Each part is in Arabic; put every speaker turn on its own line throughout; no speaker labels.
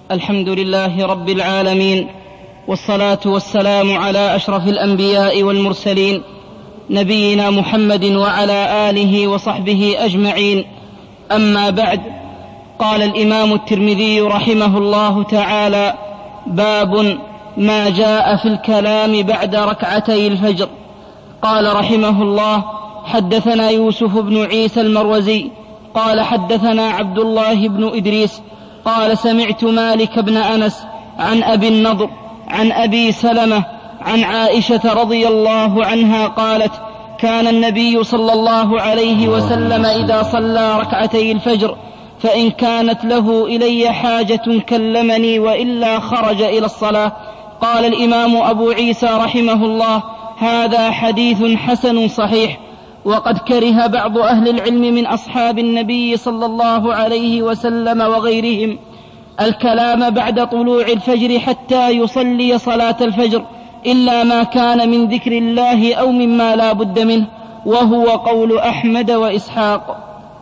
الحمد لله رب العالمين، والصلاة والسلام على أشرف الأنبياء والمرسلين نبينا محمد وعلى آله وصحبه أجمعين. أما بعد، قال الإمام الترمذي رحمه الله تعالى: باب ما جاء في الكلام بعد ركعتي الفجر. قال رحمه الله: حدثنا يوسف بن عيسى المروزي قال حدثنا عبد الله بن إدريس قال سمعت مالك بن أنس عن أبي النضر عن أبي سلمة عن عائشة رضي الله عنها قالت: كان النبي صلى الله عليه وسلم إذا صلى ركعتي الفجر فإن كانت له إلي حاجة كلمني وإلا خرج إلى الصلاة. قال الإمام أبو عيسى رحمه الله: هذا حديث حسن صحيح. وقد كره بعض أهل العلم من أصحاب النبي صلى الله عليه وسلم وغيرهم الكلام بعد طلوع الفجر حتى يصلي صلاة الفجر، إلا ما كان من ذكر الله أو مما لا بد منه، وهو قول أحمد وإسحاق.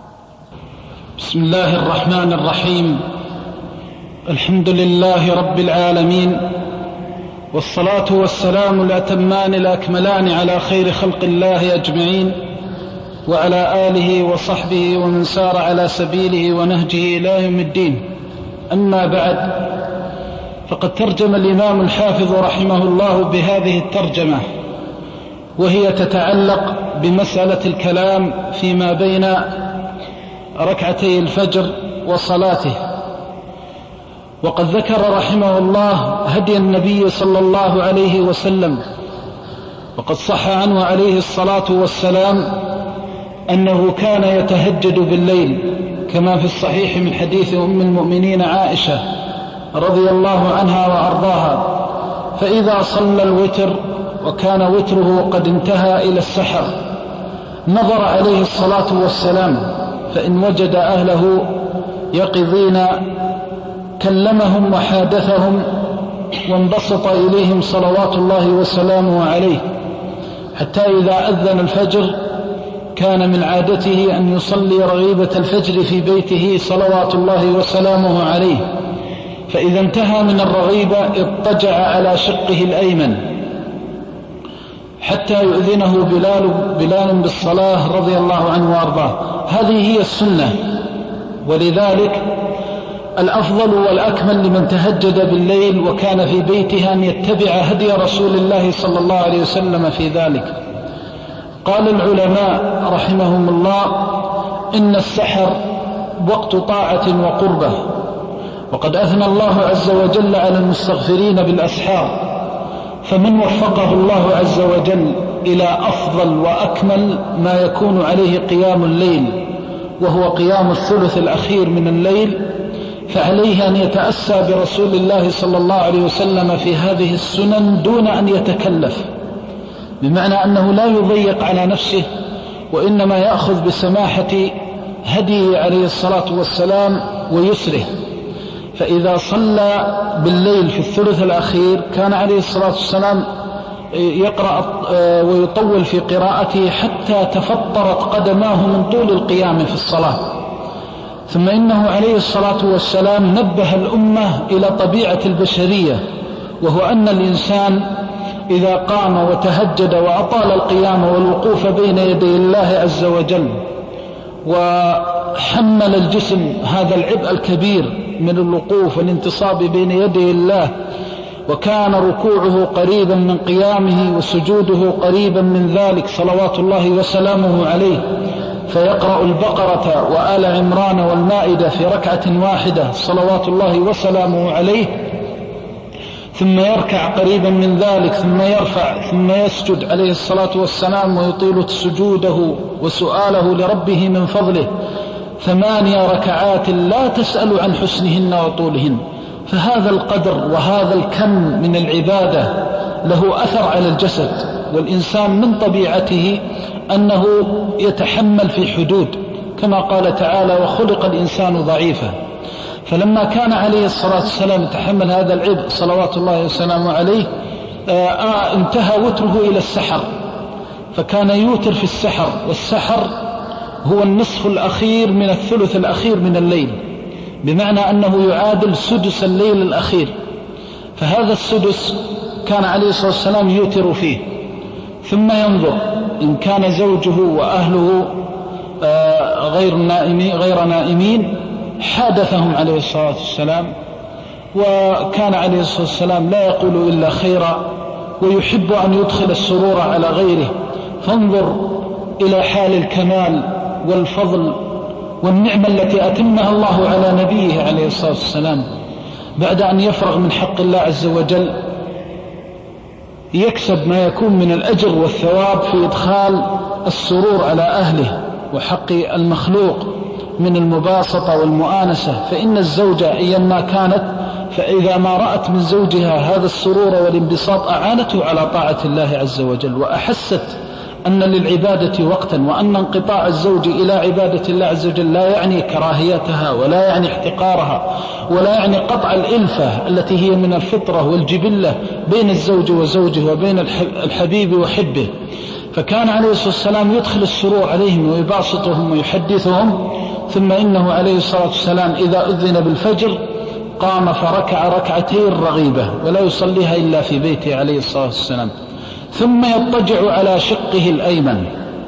بسم الله الرحمن الرحيم. الحمد لله رب العالمين، والصلاة والسلام الأتمان الأكملان على خير خلق الله أجمعين، وعلى آله وصحبه ومن سار على سبيله ونهجه إلى يوم الدين. أما بعد، فقد ترجم الإمام الحافظ رحمه الله بهذه الترجمة، وهي تتعلق بمسألة الكلام فيما بين ركعتي الفجر وصلاته. وقد ذكر رحمه الله هدي النبي صلى الله عليه وسلم، وقد صح عنه عليه الصلاة والسلام أنه كان يتهجد بالليل، كما في الصحيح من حديث أم المؤمنين عائشة رضي الله عنها وأرضاها: فإذا صلى الوتر وكان وتره قد انتهى إلى السحر نظر عليه الصلاة والسلام، فإن وجد أهله يقظين كلمهم وحادثهم وانبسط إليهم صلوات الله وسلامه عليه، حتى إذا أذن الفجر كان من عادته أن يصلي رغيبة الفجر في بيته صلوات الله وسلامه عليه، فإذا انتهى من الرغيبة اضطجع على شقه الأيمن حتى يؤذنه بلال بالصلاة رضي الله عنه وأرضاه. هذه هي السنة، ولذلك الأفضل والأكمل لمن تهجد بالليل وكان في بيته أن يتبع هدي رسول الله صلى الله عليه وسلم في ذلك. قال العلماء رحمهم الله: إن السحر وقت طاعة وقربة، وقد أثنى الله عز وجل على المستغفرين بالأسحار، فمن وفقه الله عز وجل إلى أفضل وأكمل ما يكون عليه قيام الليل، وهو قيام الثلث الأخير من الليل، فعليه أن يتأسى برسول الله صلى الله عليه وسلم في هذه السنن دون أن يتكلف، بمعنى أنه لا يضيق على نفسه، وإنما يأخذ بسماحة هديه عليه الصلاة والسلام ويسره. فإذا صلى بالليل في الثلث الأخير كان عليه الصلاة والسلام يقرأ ويطول في قراءته حتى تفطرت قدماه من طول القيام في الصلاة. ثم إنه عليه الصلاة والسلام نبه الأمة إلى طبيعة البشرية، وهو أن الإنسان إذا قام وتهجد وأطال القيام والوقوف بين يدي الله عز وجل وحمل الجسم هذا العبء الكبير من الوقوف والانتصاب بين يدي الله، وكان ركوعه قريبا من قيامه وسجوده قريبا من ذلك صلوات الله وسلامه عليه، فيقرأ البقرة وآل عمران والمائدة في ركعة واحدة صلوات الله وسلامه عليه، ثم يركع قريبا من ذلك، ثم يرفع، ثم يسجد عليه الصلاة والسلام ويطيل سجوده وسؤاله لربه من فضله 8 ركعات لا تسأل عن حسنهن وطولهن. فهذا القدر وهذا الكم من العبادة له أثر على الجسد، والإنسان من طبيعته أنه يتحمل في حدود، كما قال تعالى: وخلق الإنسان ضعيفا. فلما كان عليه الصلاة والسلام يتحمل هذا العبء صلوات الله وسلامه عليه انتهى وتره إلى السحر، فكان يوتر في السحر، والسحر هو النصف الأخير من الثلث الأخير من الليل، بمعنى أنه يعادل سدس الليل الأخير، فهذا السدس كان عليه الصلاة والسلام يوتر فيه، ثم ينظر إن كان زوجه وأهله غير نائمين حادثهم عليه الصلاة والسلام، وكان عليه الصلاة والسلام لا يقول إلا خيرا ويحب أن يدخل السرور على غيره. فانظر إلى حال الكمال والفضل والنعمة التي أتمها الله على نبيه عليه الصلاة والسلام، بعد أن يفرغ من حق الله عز وجل يكسب ما يكون من الأجر والثواب في إدخال السرور على أهله وحق المخلوق من المباسطة والمؤانسة. فإن الزوجة أيما كانت، فإذا ما رأت من زوجها هذا السرور والانبساط أعانته على طاعة الله عز وجل، وأحست أن للعبادة وقتا، وأن انقطاع الزوج إلى عبادة الله عز وجل لا يعني كراهيتها ولا يعني احتقارها ولا يعني قطع الإلفة التي هي من الفطرة والجبلة بين الزوج وزوجه وبين الحبيب وحبه. فكان عليه الصلاة والسلام يدخل السرور عليهم ويباسطهم ويحدثهم، ثم إنه عليه الصلاة والسلام إذا أذن بالفجر قام فركع ركعتين رغيبة ولا يصليها إلا في بيته عليه الصلاة والسلام، ثم يضطجع على شقه الأيمن.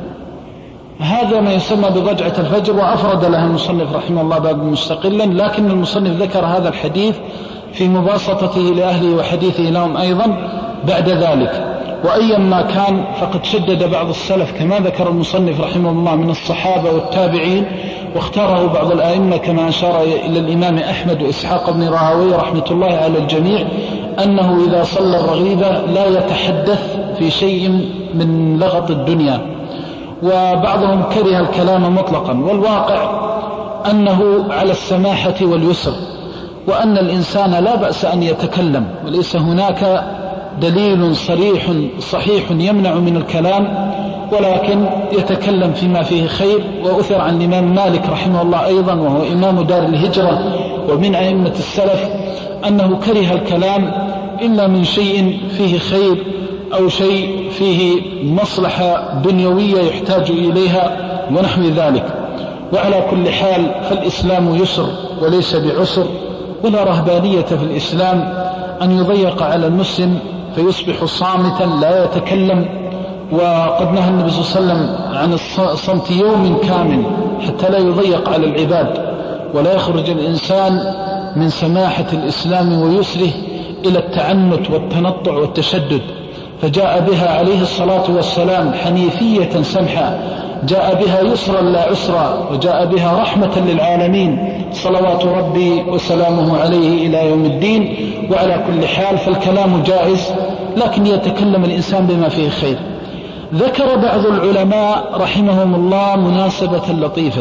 هذا ما يسمى بضجعة الفجر، وأفرد لها المصنف رحمه الله باب مستقلا، لكن المصنف ذكر هذا الحديث في مباسطته لأهله وحديثه لهم أيضا بعد ذلك. وأيما كان فقد شدد بعض السلف كما ذكر المصنف رحمه الله من الصحابة والتابعين، واختاره بعض الآئمة كما أشار إلى الإمام أحمد وإسحاق بن راهويه رحمة الله على الجميع، أنه إذا صلى الرغيبة لا يتحدث في شيء من لغط الدنيا، وبعضهم كره الكلام مطلقا، والواقع أنه على السماحة واليسر، وأن الإنسان لا بأس أن يتكلم، وليس هناك دليل صحيح يمنع من الكلام، ولكن يتكلم فيما فيه خير. وأثر عن الإمام مالك رحمه الله أيضا، وهو إمام دار الهجرة ومن أئمة السلف، أنه كره الكلام إلا من شيء فيه خير أو شيء فيه مصلحة دنيوية يحتاج إليها ونحو ذلك. وعلى كل حال فالإسلام يسر وليس بعسر، ولا رهبانية في الإسلام أن يضيق على المسلم فيصبح صامتا لا يتكلم. وقد نهى النبي صلى الله عليه وسلم عن صمت يوم كامل حتى لا يضيق على العباد، ولا يخرج الإنسان من سماحة الإسلام ويسره إلى التعنت والتنطع والتشدد. فجاء بها عليه الصلاة والسلام حنيفية سمحة، جاء بها يسرا لا عسرا، وجاء بها رحمة للعالمين صلوات ربي وسلامه عليه إلى يوم الدين. وعلى كل حال فالكلام جائز، لكن يتكلم الإنسان بما فيه خير. ذكر بعض العلماء رحمهم الله مناسبة لطيفة،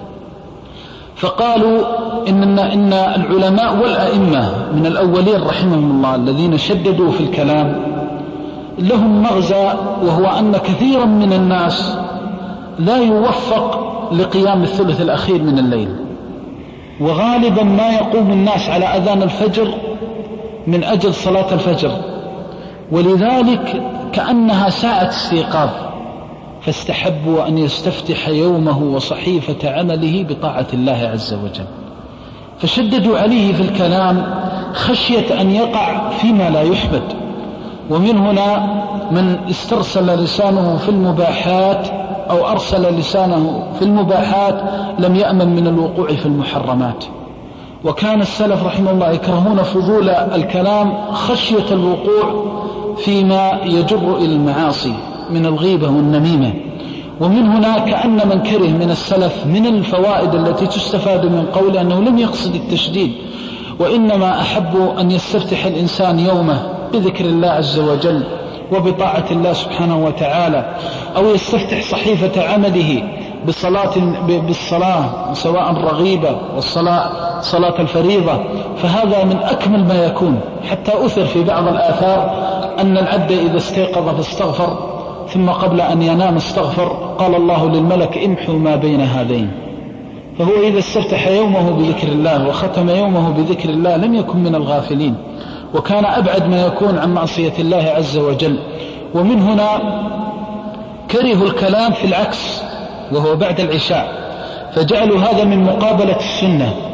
فقالوا إن العلماء والأئمة من الأولين رحمهم الله الذين شددوا في الكلام لهم مغزى، وهو أن كثيرا من الناس لا يوفق لقيام الثلث الأخير من الليل، وغالبا ما يقوم الناس على أذان الفجر من أجل صلاة الفجر، ولذلك كأنها ساعة استيقاظ، فاستحبوا أن يستفتح يومه وصحيفة عمله بطاعة الله عز وجل، فشددوا عليه في الكلام خشية أن يقع فيما لا يحمد. ومن هنا من استرسل لسانه في المباحات أو أرسل لسانه في المباحات لم يأمن من الوقوع في المحرمات. وكان السلف رحمه الله يكرهون فضول الكلام خشية الوقوع فيما يجر إلى المعاصي من الغيبة والنميمة. ومن هنا كأن من كره من السلف من الفوائد التي تستفاد من قول أنه لم يقصد التشديد، وإنما أحب أن يستفتح الإنسان يومه بذكر الله عز وجل وبطاعة الله سبحانه وتعالى، أو يستفتح صحيفة عمله بالصلاة سواء الرغيبة صلاة الفريضة، فهذا من أكمل ما يكون. حتى أثر في بعض الآثار أن العبد إذا استيقظ فاستغفر ثم قبل أن ينام استغفر قال الله للملك امحوا ما بين هذين. فهو إذا استفتح يومه بذكر الله وختم يومه بذكر الله لم يكن من الغافلين، وكان أبعد ما يكون عن معصية الله عز وجل. ومن هنا كرهوا الكلام في العكس وهو بعد العشاء، فجعلوا هذا من مقابلة السنة،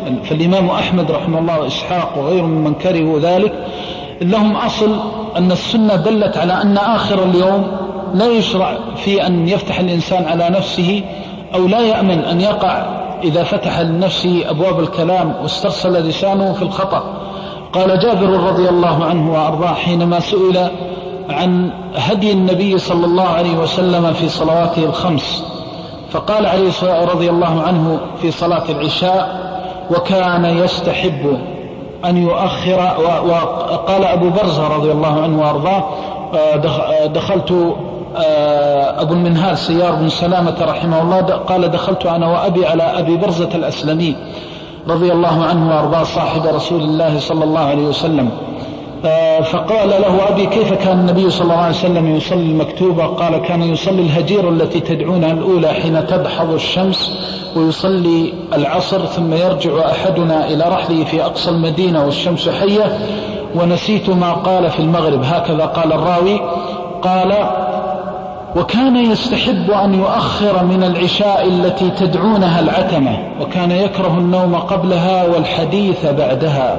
فالإمام أحمد رحمه الله وإسحاق وغيرهم من كرهوا ذلك لهم أصل أن السنة دلت على أن آخر اليوم لا يشرع في أن يفتح الإنسان على نفسه، أو لا يأمن أن يقع إذا فتح لنفسه أبواب الكلام واسترسل لسانه في الخطأ. قال جابر رضي الله عنه وأرضاه حينما سئل عن هدي النبي صلى الله عليه وسلم في صلواته الخمس، فقال عليه رضي الله عنه في صلاة العشاء: وكان يستحب أن يؤخر. وقال أبو برزة رضي الله عنه وأرضاه: دخلت أبو المنهال سيار بن سلامة رحمه الله قال: دخلت أنا وأبي على أبي برزة الأسلمي رضي الله عنه وأرضاه صاحب رسول الله صلى الله عليه وسلم، فقال له أبي: كيف كان النبي صلى الله عليه وسلم يصلي المكتوبة؟ قال: كان يصلي الهجير التي تدعونها الأولى حين تدحض الشمس، ويصلي العصر، ثم يرجع أحدنا إلى رحله في أقصى المدينة والشمس حية، ونسيت ما قال في المغرب. هكذا قال الراوي. قال: وكان يستحب أن يؤخر من العشاء التي تدعونها العتمة، وكان يكره النوم قبلها والحديث بعدها.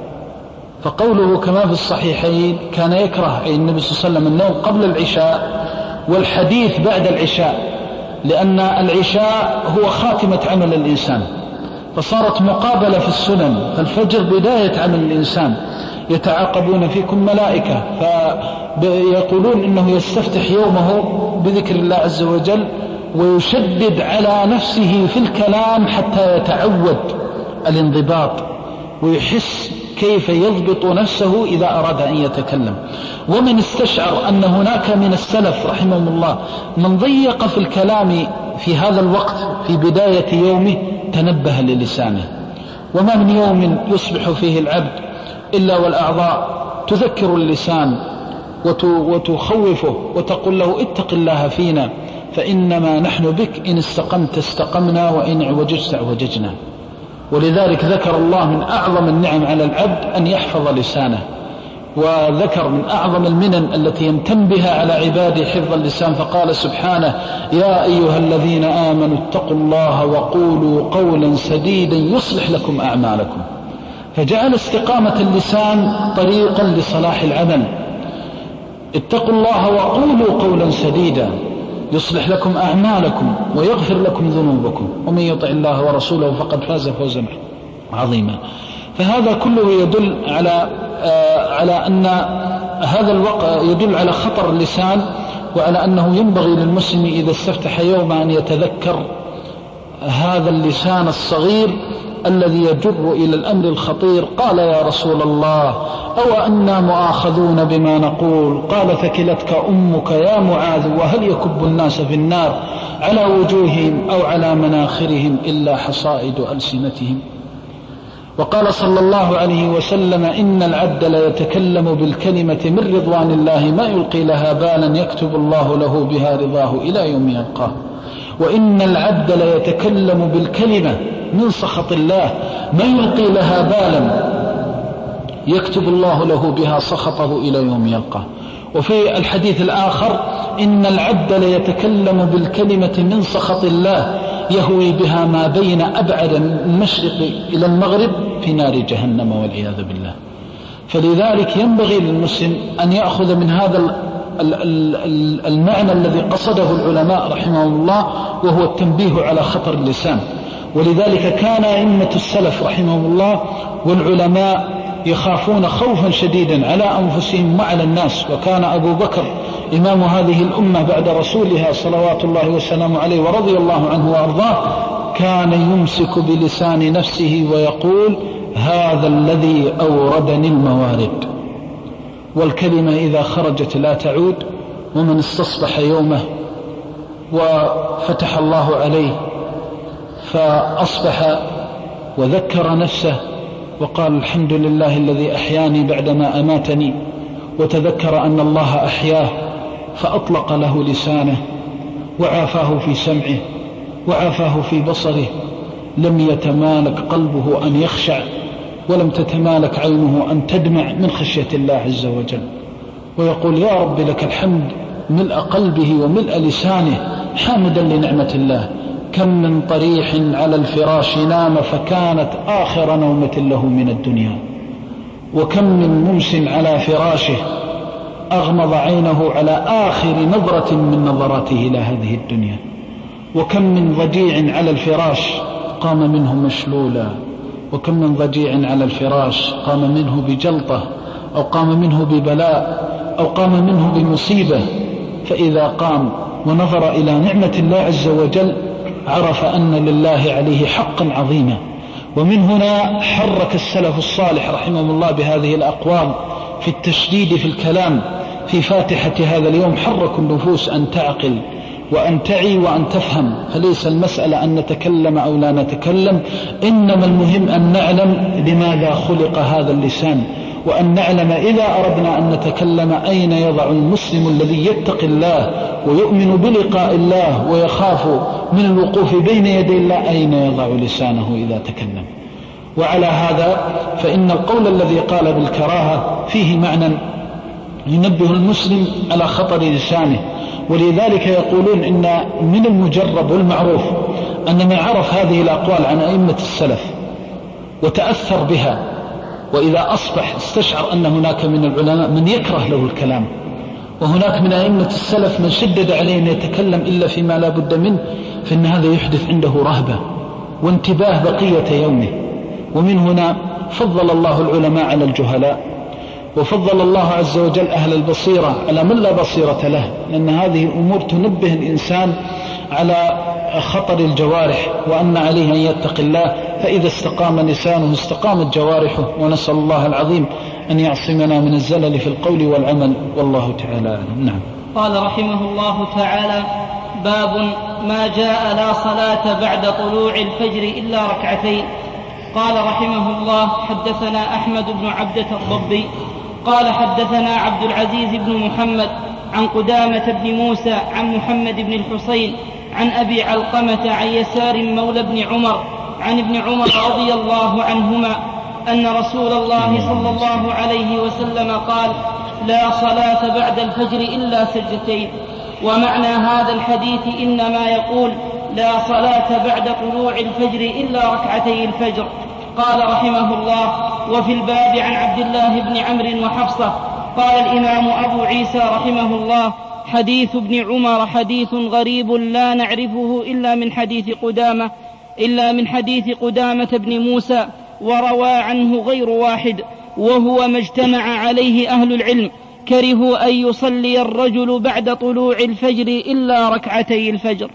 فقوله كما في الصحيحين كان يكره أي النبي صلى الله عليه وسلم النوم قبل العشاء والحديث بعد العشاء، لأن العشاء هو خاتمة عمل الإنسان، فصارت مقابلة في السنن، فالفجر بداية عمل الإنسان، يتعاقبون فيكم ملائكة، فيقولون إنه يستفتح يومه بذكر الله عز وجل، ويشدد على نفسه في الكلام حتى يتعود الانضباط ويحس كيف يضبط نفسه إذا أراد أن يتكلم. ومن استشعر أن هناك من السلف رحمهم الله من ضيق في الكلام في هذا الوقت في بداية يومه تنبه للسانه. وما من يوم يصبح فيه العبد إلا والأعضاء تذكر اللسان وتخوفه وتقول له: اتق الله فينا فإنما نحن بك، إن استقمت استقمنا وإن اعوججت اعوججنا. ولذلك ذكر الله من أعظم النعم على العبد أن يحفظ لسانه، وذكر من أعظم المنن التي يمتن بها على عباده حفظ اللسان، فقال سبحانه: يا أيها الذين آمنوا اتقوا الله وقولوا قولا سديدا يصلح لكم أعمالكم. فجعل استقامة اللسان طريقا لصلاح العمل. اتقوا الله وقولوا قولا سديدا يصلح لكم أعمالكم ويغفر لكم ذنوبكم ومن يطع الله ورسوله فقد فاز فوزا عظيما. فهذا كله يدل على أن هذا الوقت يدل على خطر اللسان، وعلى أنه ينبغي للمسلم إذا استفتح يوما أن يتذكر هذا اللسان الصغير الذي يجر إلى الأمر الخطير. قال: يا رسول الله، أو أنا مؤاخذون بما نقول؟ قال: ثكلتك أمك يا معاذ، وهل يكب الناس في النار على وجوههم أو على مناخرهم إلا حصائد ألسنتهم. وقال صلى الله عليه وسلم: إن العبد ليتكلم بالكلمة من رضوان الله ما يلقي لها بالا يكتب الله له بها رضاه إلى يوم يلقاه. وإن العبد ليتكلم بالكلمة من سخط الله ما يلقي لها بالا يكتب الله له بها سخطه إلى يوم يلقاه. وفي الحديث الآخر: إن العبد ليتكلم بالكلمة من سخط الله يهوي بها ما بين أبعد من المشرق إلى المغرب في نار جهنم والعياذ بالله. فلذلك ينبغي للمسلم أن يأخذ من هذا المعنى الذي قصده العلماء رحمهم الله، وهو التنبيه على خطر اللسان. ولذلك كان أئمة السلف رحمهم الله والعلماء يخافون خوفا شديدا على أنفسهم وعلى الناس. وكان أبو بكر إمام هذه الأمة بعد رسولها صلوات الله وسلامه عليه ورضي الله عنه وأرضاه كان يمسك بلسان نفسه ويقول: هذا الذي أوردني الموارد. والكلمة إذا خرجت لا تعود. ومن استصبح يومه وفتح الله عليه فأصبح وذكر نفسه وقال: الحمد لله الذي أحياني بعدما أماتني، وتذكر أن الله أحياه فأطلق له لسانه وعافاه في سمعه وعافاه في بصره، لم يتمالك قلبه أن يخشع، ولم تتمالك عينه أن تدمع من خشية الله عز وجل، ويقول: يا رب لك الحمد ملء قلبه وملء لسانه حامدا لنعمة الله. كم من طريح على الفراش نام فكانت آخر نومة له من الدنيا، وكم من موس على فراشه أغمض عينه على آخر نظرة من نظراته إلى هذه الدنيا، وكم من ضجيع على الفراش قام منه مشلولا، وكم من ضجيع على الفراش قام منه بجلطة أو قام منه ببلاء أو قام منه بمصيبة، فإذا قام ونظر إلى نعمة الله عز وجل عرف أن لله عليه حقا عظيما. ومن هنا حرك السلف الصالح رحمه الله بهذه الأقوال في التشديد في الكلام في فاتحة هذا اليوم، حركوا النفوس أن تعقل وأن تعي وأن تفهم، فليس المسألة أن نتكلم أو لا نتكلم، إنما المهم أن نعلم لماذا خلق هذا اللسان، وأن نعلم إذا أردنا أن نتكلم أين يضع المسلم الذي يتقي الله ويؤمن بلقاء الله ويخاف من الوقوف بين يدي الله، أين يضع لسانه إذا تكلم. وعلى هذا فإن القول الذي قال بالكراهة فيه معنى ينبه المسلم على خطر لسانه، ولذلك يقولون إن من المجرب والمعروف أن من عرف هذه الأقوال عن أئمة السلف وتأثر بها، وإذا أصبح استشعر أن هناك من العلماء من يكره له الكلام، وهناك من أئمة السلف من شدد عليه أن يتكلم إلا فيما لا بد منه، فإن هذا يحدث عنده رهبة وانتباه بقية يومه. ومن هنا فضل الله العلماء على الجهلاء، وفضل الله عز وجل أهل البصيرة على من لا بصيرة له، لأن هذه الأمور تنبه الإنسان على خطر الجوارح وأن عليه أن يتقي الله، فإذا استقام لسانه استقامت جوارحه، ونسأل الله العظيم أن يعصمنا من الزلل في القول والعمل، والله تعالى أعلم. نعم.
قال رحمه الله تعالى: باب ما جاء لا صلاة بعد طلوع الفجر إلا ركعتين. قال رحمه الله: حدثنا أحمد بن عبدة الضبي قال حدثنا عبد العزيز بن محمد عن قدامة بن موسى عن محمد بن الحصين عن أبي علقمة عن يسار مولى بن عمر عن ابن عمر رضي الله عنهما أن رسول الله صلى الله عليه وسلم قال: لا صلاة بعد الفجر إلا سجدتين. ومعنى هذا الحديث إنما يقول: لا صلاة بعد طلوع الفجر إلا ركعتي الفجر. قال رحمه الله: وفي الباب عن عبد الله بن عمرو وحفصة. قال الإمام أبو عيسى رحمه الله: حديث ابن عمر حديث غريب لا نعرفه إلا من حديث قدامة بن موسى، وروى عنه غير واحد، وهو ما اجتمع عليه أهل العلم، كرهوا أن يصلي الرجل بعد طلوع الفجر إلا ركعتي الفجر.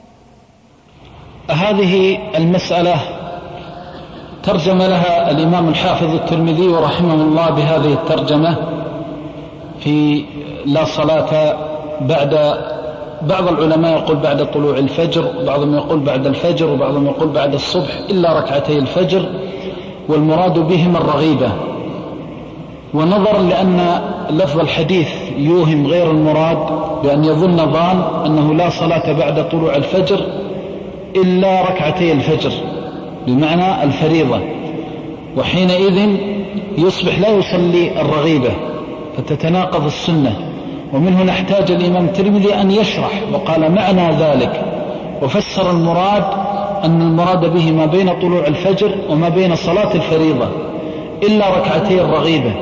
هذه المسألة ترجم لها الإمام الحافظ الترمذي رحمه الله بهذه الترجمة في لا صلاة بعض العلماء يقول بعد طلوع الفجر، وبعضهم يقول بعد الفجر، وبعضهم يقول بعد الصبح إلا ركعتي الفجر، والمراد بهم الرغيبة. ونظرا لأن لفظ الحديث يوهم غير المراد بأن يظن ظان أنه لا صلاة بعد طلوع الفجر إلا ركعتي الفجر بمعنى الفريضة، وحينئذ يصبح لا يصلي الرغيبة فتتناقض السنة. ومن هنا احتاج الإمام الترمذي أن يشرح وقال معنى ذلك، وفسر المراد أن المراد به ما بين طلوع الفجر وما بين صلاة الفريضة إلا ركعتي الرغيبة.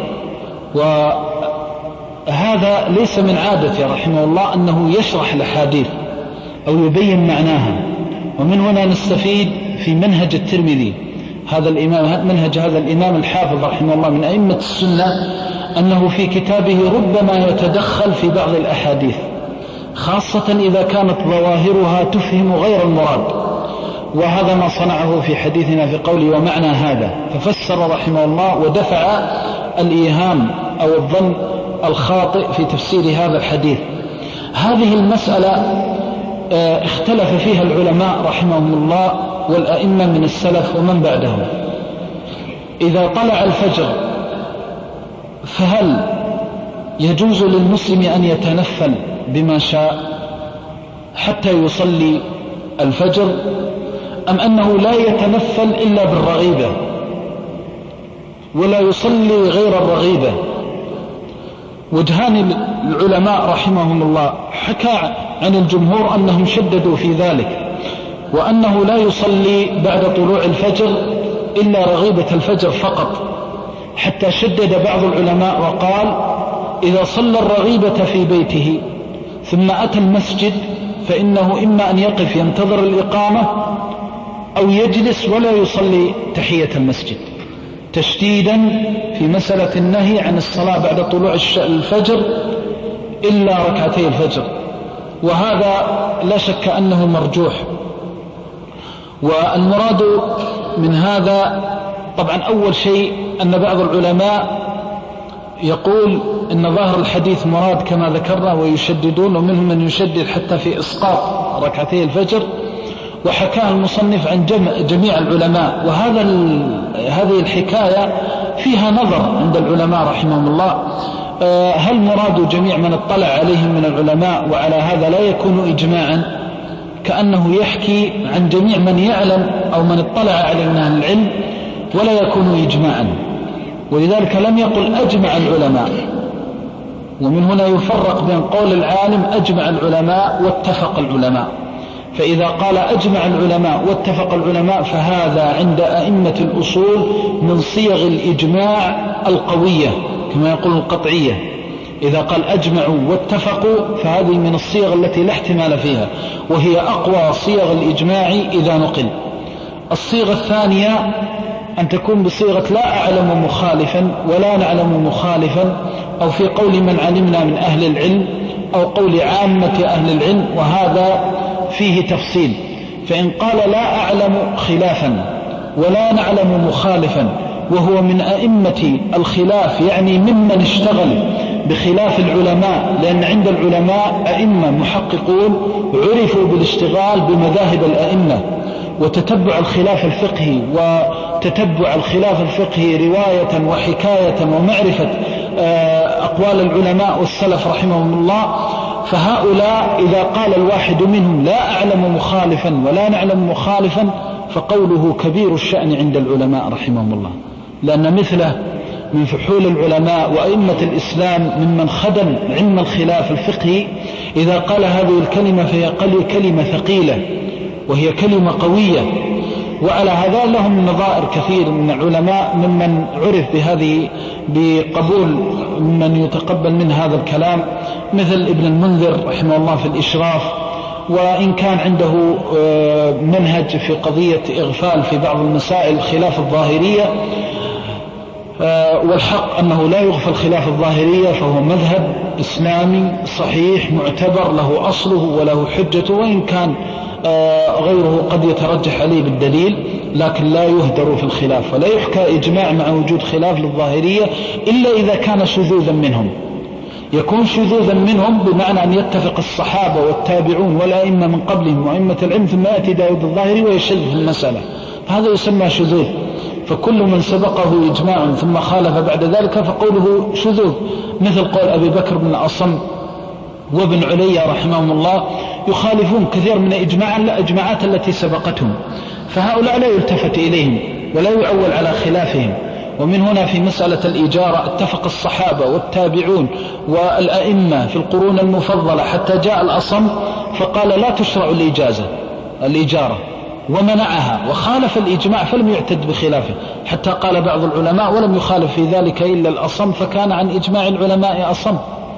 وهذا ليس من عادته رحمه الله أنه يشرح الأحاديث أو يبين معناها. ومن هنا نستفيد في منهج الترمذي منهج هذا الإمام الحافظ رحمه الله من أئمة السنة، أنه في كتابه ربما يتدخل في بعض الأحاديث، خاصة إذا كانت ظواهرها تفهم غير المراد، وهذا ما صنعه في حديثنا في قوله ومعنى هذا، ففسر رحمه الله ودفع الإيهام أو الظن الخاطئ في تفسير هذا الحديث. هذه المسألة اختلف فيها العلماء رحمهم الله والأئمة من السلف ومن بعدهم. إذا طلع الفجر فهل يجوز للمسلم أن يتنفل بما شاء حتى يصلي الفجر، أم أنه لا يتنفل إلا بالرغيبة ولا يصلي غير الرغيبة؟ وجهان العلماء رحمهم الله. حكى عن الجمهور أنهم شددوا في ذلك، وأنه لا يصلي بعد طلوع الفجر إلا رغيبة الفجر فقط، حتى شدد بعض العلماء وقال إذا صلى الرغيبة في بيته ثم أتى المسجد فإنه إما أن يقف ينتظر الإقامة أو يجلس ولا يصلي تحية المسجد، تشديدا في مسألة النهي عن الصلاة بعد طلوع الفجر إلا ركعتي الفجر، وهذا لا شك أنه مرجوح. والمراد من هذا طبعا أول شيء أن بعض العلماء يقول إن ظاهر الحديث مراد كما ذكرنا ويشددون، ومنهم من يشدد حتى في إسقاط ركعتي الفجر، وحكاه المصنف عن جميع العلماء. هذه الحكاية فيها نظر عند العلماء رحمهم الله، هل مراد جميع من اطلع عليهم من العلماء، وعلى هذا لا يكون إجماعا، كأنه يحكي عن جميع من يعلم أو من اطلع عليه من أهل العلم ولا يكون إجماعا، ولذلك لم يقل أجمع العلماء. ومن هنا يفرق بين قول العالم أجمع العلماء واتفق العلماء، فإذا قال أجمع العلماء واتفق العلماء فهذا عند أئمة الأصول من صيغ الإجماع القوية كما يقول القطعية. إذا قال أجمعوا واتفقوا فهذه من الصيغ التي لا احتمال فيها، وهي أقوى صيغ الإجماع إذا نقل. الصيغة الثانية أن تكون بصيغة لا أعلم مخالفا ولا نعلم مخالفا، أو في قول من علمنا من أهل العلم، أو قول عامة أهل العلم، وهذا فيه تفصيل. فإن قال لا أعلم خلافا ولا نعلم مخالفا وهو من أئمة الخلاف، يعني ممن اشتغل بخلاف العلماء، لأن عند العلماء أئمة محققون عرفوا بالاشتغال بمذاهب الأئمة وتتبع الخلاف الفقهي، وتتبع الخلاف الفقهي رواية وحكاية ومعرفة أقوال العلماء والسلف رحمهم الله. فهؤلاء إذا قال الواحد منهم لا أعلم مخالفا ولا نعلم مخالفا فقوله كبير الشأن عند العلماء رحمهم الله، لأن مثله من فحول العلماء وأئمة الإسلام ممن خدم علم الخلاف الفقهي، إذا قال هذه الكلمة فهي كلمة ثقيلة وهي كلمة قوية. وعلى هذا لهم نظائر كثير من العلماء ممن عرف بقبول من يتقبل من هذا الكلام، مثل ابن المنذر رحمه الله في الإشراف، وإن كان عنده منهج في قضية إغفال في بعض المسائل خلاف الظاهرية، والحق أنه لا يغفل خلاف الظاهرية، فهو مذهب إسلامي صحيح معتبر له أصله وله حجته، وإن كان غيره قد يترجح عليه بالدليل، لكن لا يهدر في الخلاف، ولا يحكى إجماع مع وجود خلاف للظاهرية إلا إذا كان شذوذا منهم. يكون شذوذا منهم بمعنى أن يتفق الصحابة والتابعون والأئمة من قبلهم وأئمة العلم، ثم يأتي داود الظاهري ويشذ في المسألة، فهذا يسمى شذوذ. فكل من سبقه إجماع ثم خالف بعد ذلك فقوله شذوذ، مثل قول أبي بكر بن الأصم وابن علي رحمهم الله، يخالفون كثير من الإجماعات التي سبقتهم، فهؤلاء لا يلتفت إليهم ولا يعول على خلافهم. ومن هنا في مسألة الإجارة اتفق الصحابة والتابعون والأئمة في القرون المفضلة حتى جاء الأصم فقال لا تشرع الإجارة ومنعها وخالف الإجماع فلم يعتد بخلافه، حتى قال بعض العلماء ولم يخالف في ذلك إلا الأصم فكان عن إجماع العلماء أصم،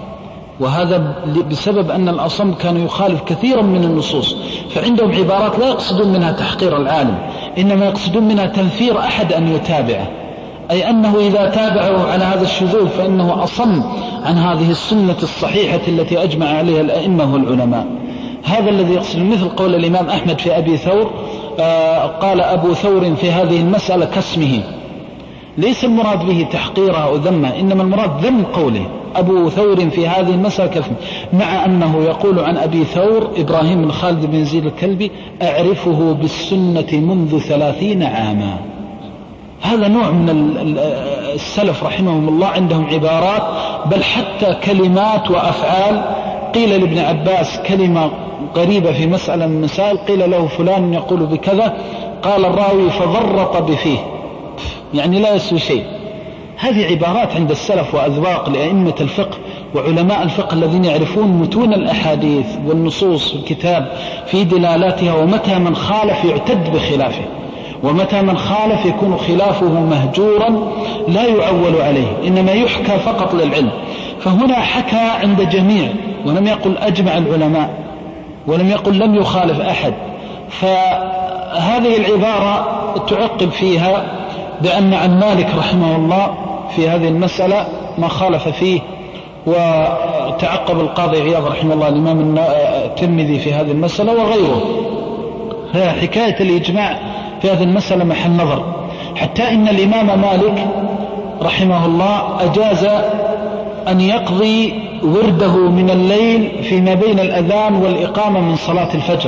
وهذا بسبب أن الأصم كان يخالف كثيرا من النصوص. فعندهم عبارات لا يقصدون منها تحقير العالم، إنما يقصدون منها تنفير أحد أن يتابعه، أي أنه إذا تابعه على هذا الشذوذ فإنه أصم عن هذه السنة الصحيحة التي أجمع عليها الأئمة والعلماء. هذا الذي يقصد، مثل قول الإمام أحمد في أبي ثور، قال أبو ثور في هذه المسألة كاسمه، ليس المراد به تحقيره أو ذمه، إنما المراد ذم قوله أبو ثور في هذه المسألة كاسمه، مع أنه يقول عن أبي ثور إبراهيم بن خالد بن زيد الكلبي أعرفه بالسنة منذ 30 عاما. هذا نوع من السلف رحمهم الله عندهم عبارات، بل حتى كلمات وأفعال. قيل لابن عباس كلمة قريبة في مسألة من المسائل، قيل له فلان يقول بكذا، قال الراوي فضرط بفيه، يعني لا يسوي شيء. هذه عبارات عند السلف وأذواق لأئمة الفقه وعلماء الفقه الذين يعرفون متون الأحاديث والنصوص في الكتاب في دلالاتها، ومتى من خالف يعتد بخلافه، ومتى من خالف يكون خلافه مهجورا لا يعول عليه، إنما يحكى فقط للعلم. فهنا حكى عند جميع، ولم يقل أجمع العلماء، ولم يقل لم يخالف أحد. فهذه العبارة تعقب فيها بأن عن مالك رحمه الله في هذه المسألة ما خالف فيه، وتعقب القاضي عياض رحمه الله الإمام الترمذي في هذه المسألة وغيره. حكاية الإجماع في هذه المسألة محل نظر، حتى إن الإمام مالك رحمه الله أجاز أن يقضي ورده من الليل فيما بين الأذان والإقامة من صلاة الفجر،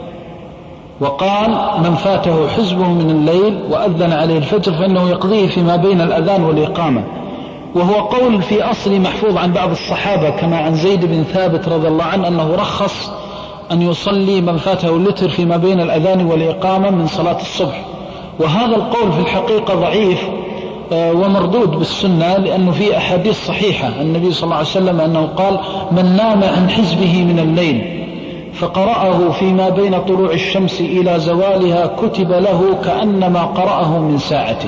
وقال من فاته حزبه من الليل وأذن عليه الفجر فإنه يقضيه فيما بين الأذان والإقامة. وهو قول في أصل محفوظ عن بعض الصحابة كما عن زيد بن ثابت رضي الله عنه أنه رخص أن يصلي من فاته الوتر فيما بين الأذان والإقامة من صلاة الصبح. وهذا القول في الحقيقة ضعيف ومردود بالسنة، لأنه في أحاديث صحيحة النبي صلى الله عليه وسلم أنه قال من نام عن حزبه من الليل فقرأه فيما بين طلوع الشمس إلى زوالها كتب له كأنما قرأه من ساعته.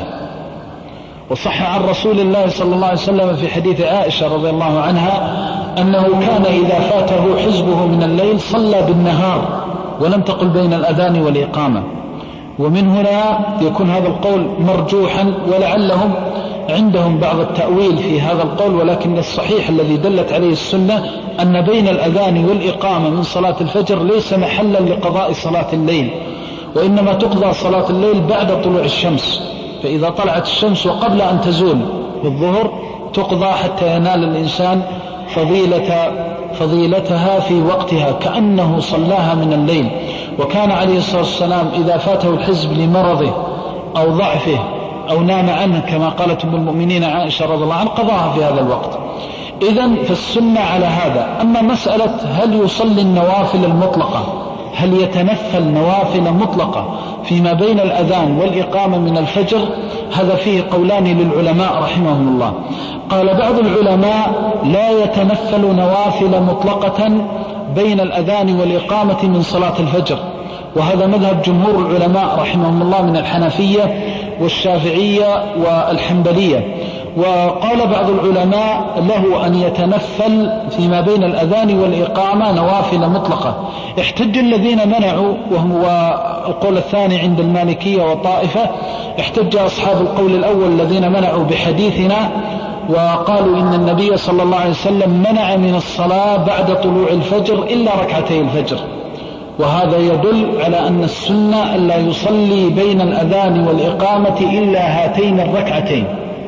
وصح عن رسول الله صلى الله عليه وسلم في حديث عائشة رضي الله عنها أنه كان إذا فاته حزبه من الليل صلى بالنهار ولم تقل بين الأذان والإقامة. ومن هنا يكون هذا القول مرجوحا، ولعلهم عندهم بعض التأويل في هذا القول، ولكن الصحيح الذي دلت عليه السنة أن بين الأذان والإقامة من صلاة الفجر ليس محلا لقضاء صلاة الليل، وإنما تقضى صلاة الليل بعد طلوع الشمس. فإذا طلعت الشمس وقبل أن تزول بالظهر تقضى حتى ينال الإنسان فضيلتها في وقتها كأنه صلاها من الليل. وكان عليه الصلاة والسلام إذا فاته الحزب لمرضه أو ضعفه أو نام عنه كما قالت أم المؤمنين عائشة رضي الله عنها قضاها في هذا الوقت. إذن فالسنة على هذا. أما مسألة هل يصلي النوافل المطلقة، هل يتنفل نوافل مطلقة فيما بين الأذان والإقامة من الفجر، هذا فيه قولان للعلماء رحمهم الله. قال بعض العلماء لا يتنفل نوافل مطلقة بين الأذان والإقامة من صلاة الفجر، وهذا مذهب جمهور العلماء رحمهم الله من الحنفية والشافعية والحنبلية. وقال بعض العلماء له أن يتنفل فيما بين الأذان والإقامة نوافل مطلقة. احتج الذين منعوا، وهو القول الثاني عند المالكية وطائفة، احتج أصحاب القول الأول الذين منعوا بحديثنا وقالوا إن النبي صلى الله عليه وسلم منع من الصلاة بعد طلوع الفجر إلا ركعتي الفجر، وهذا يدل على أن السنة ألا يصلي بين الأذان والإقامة إلا هاتين الركعتين.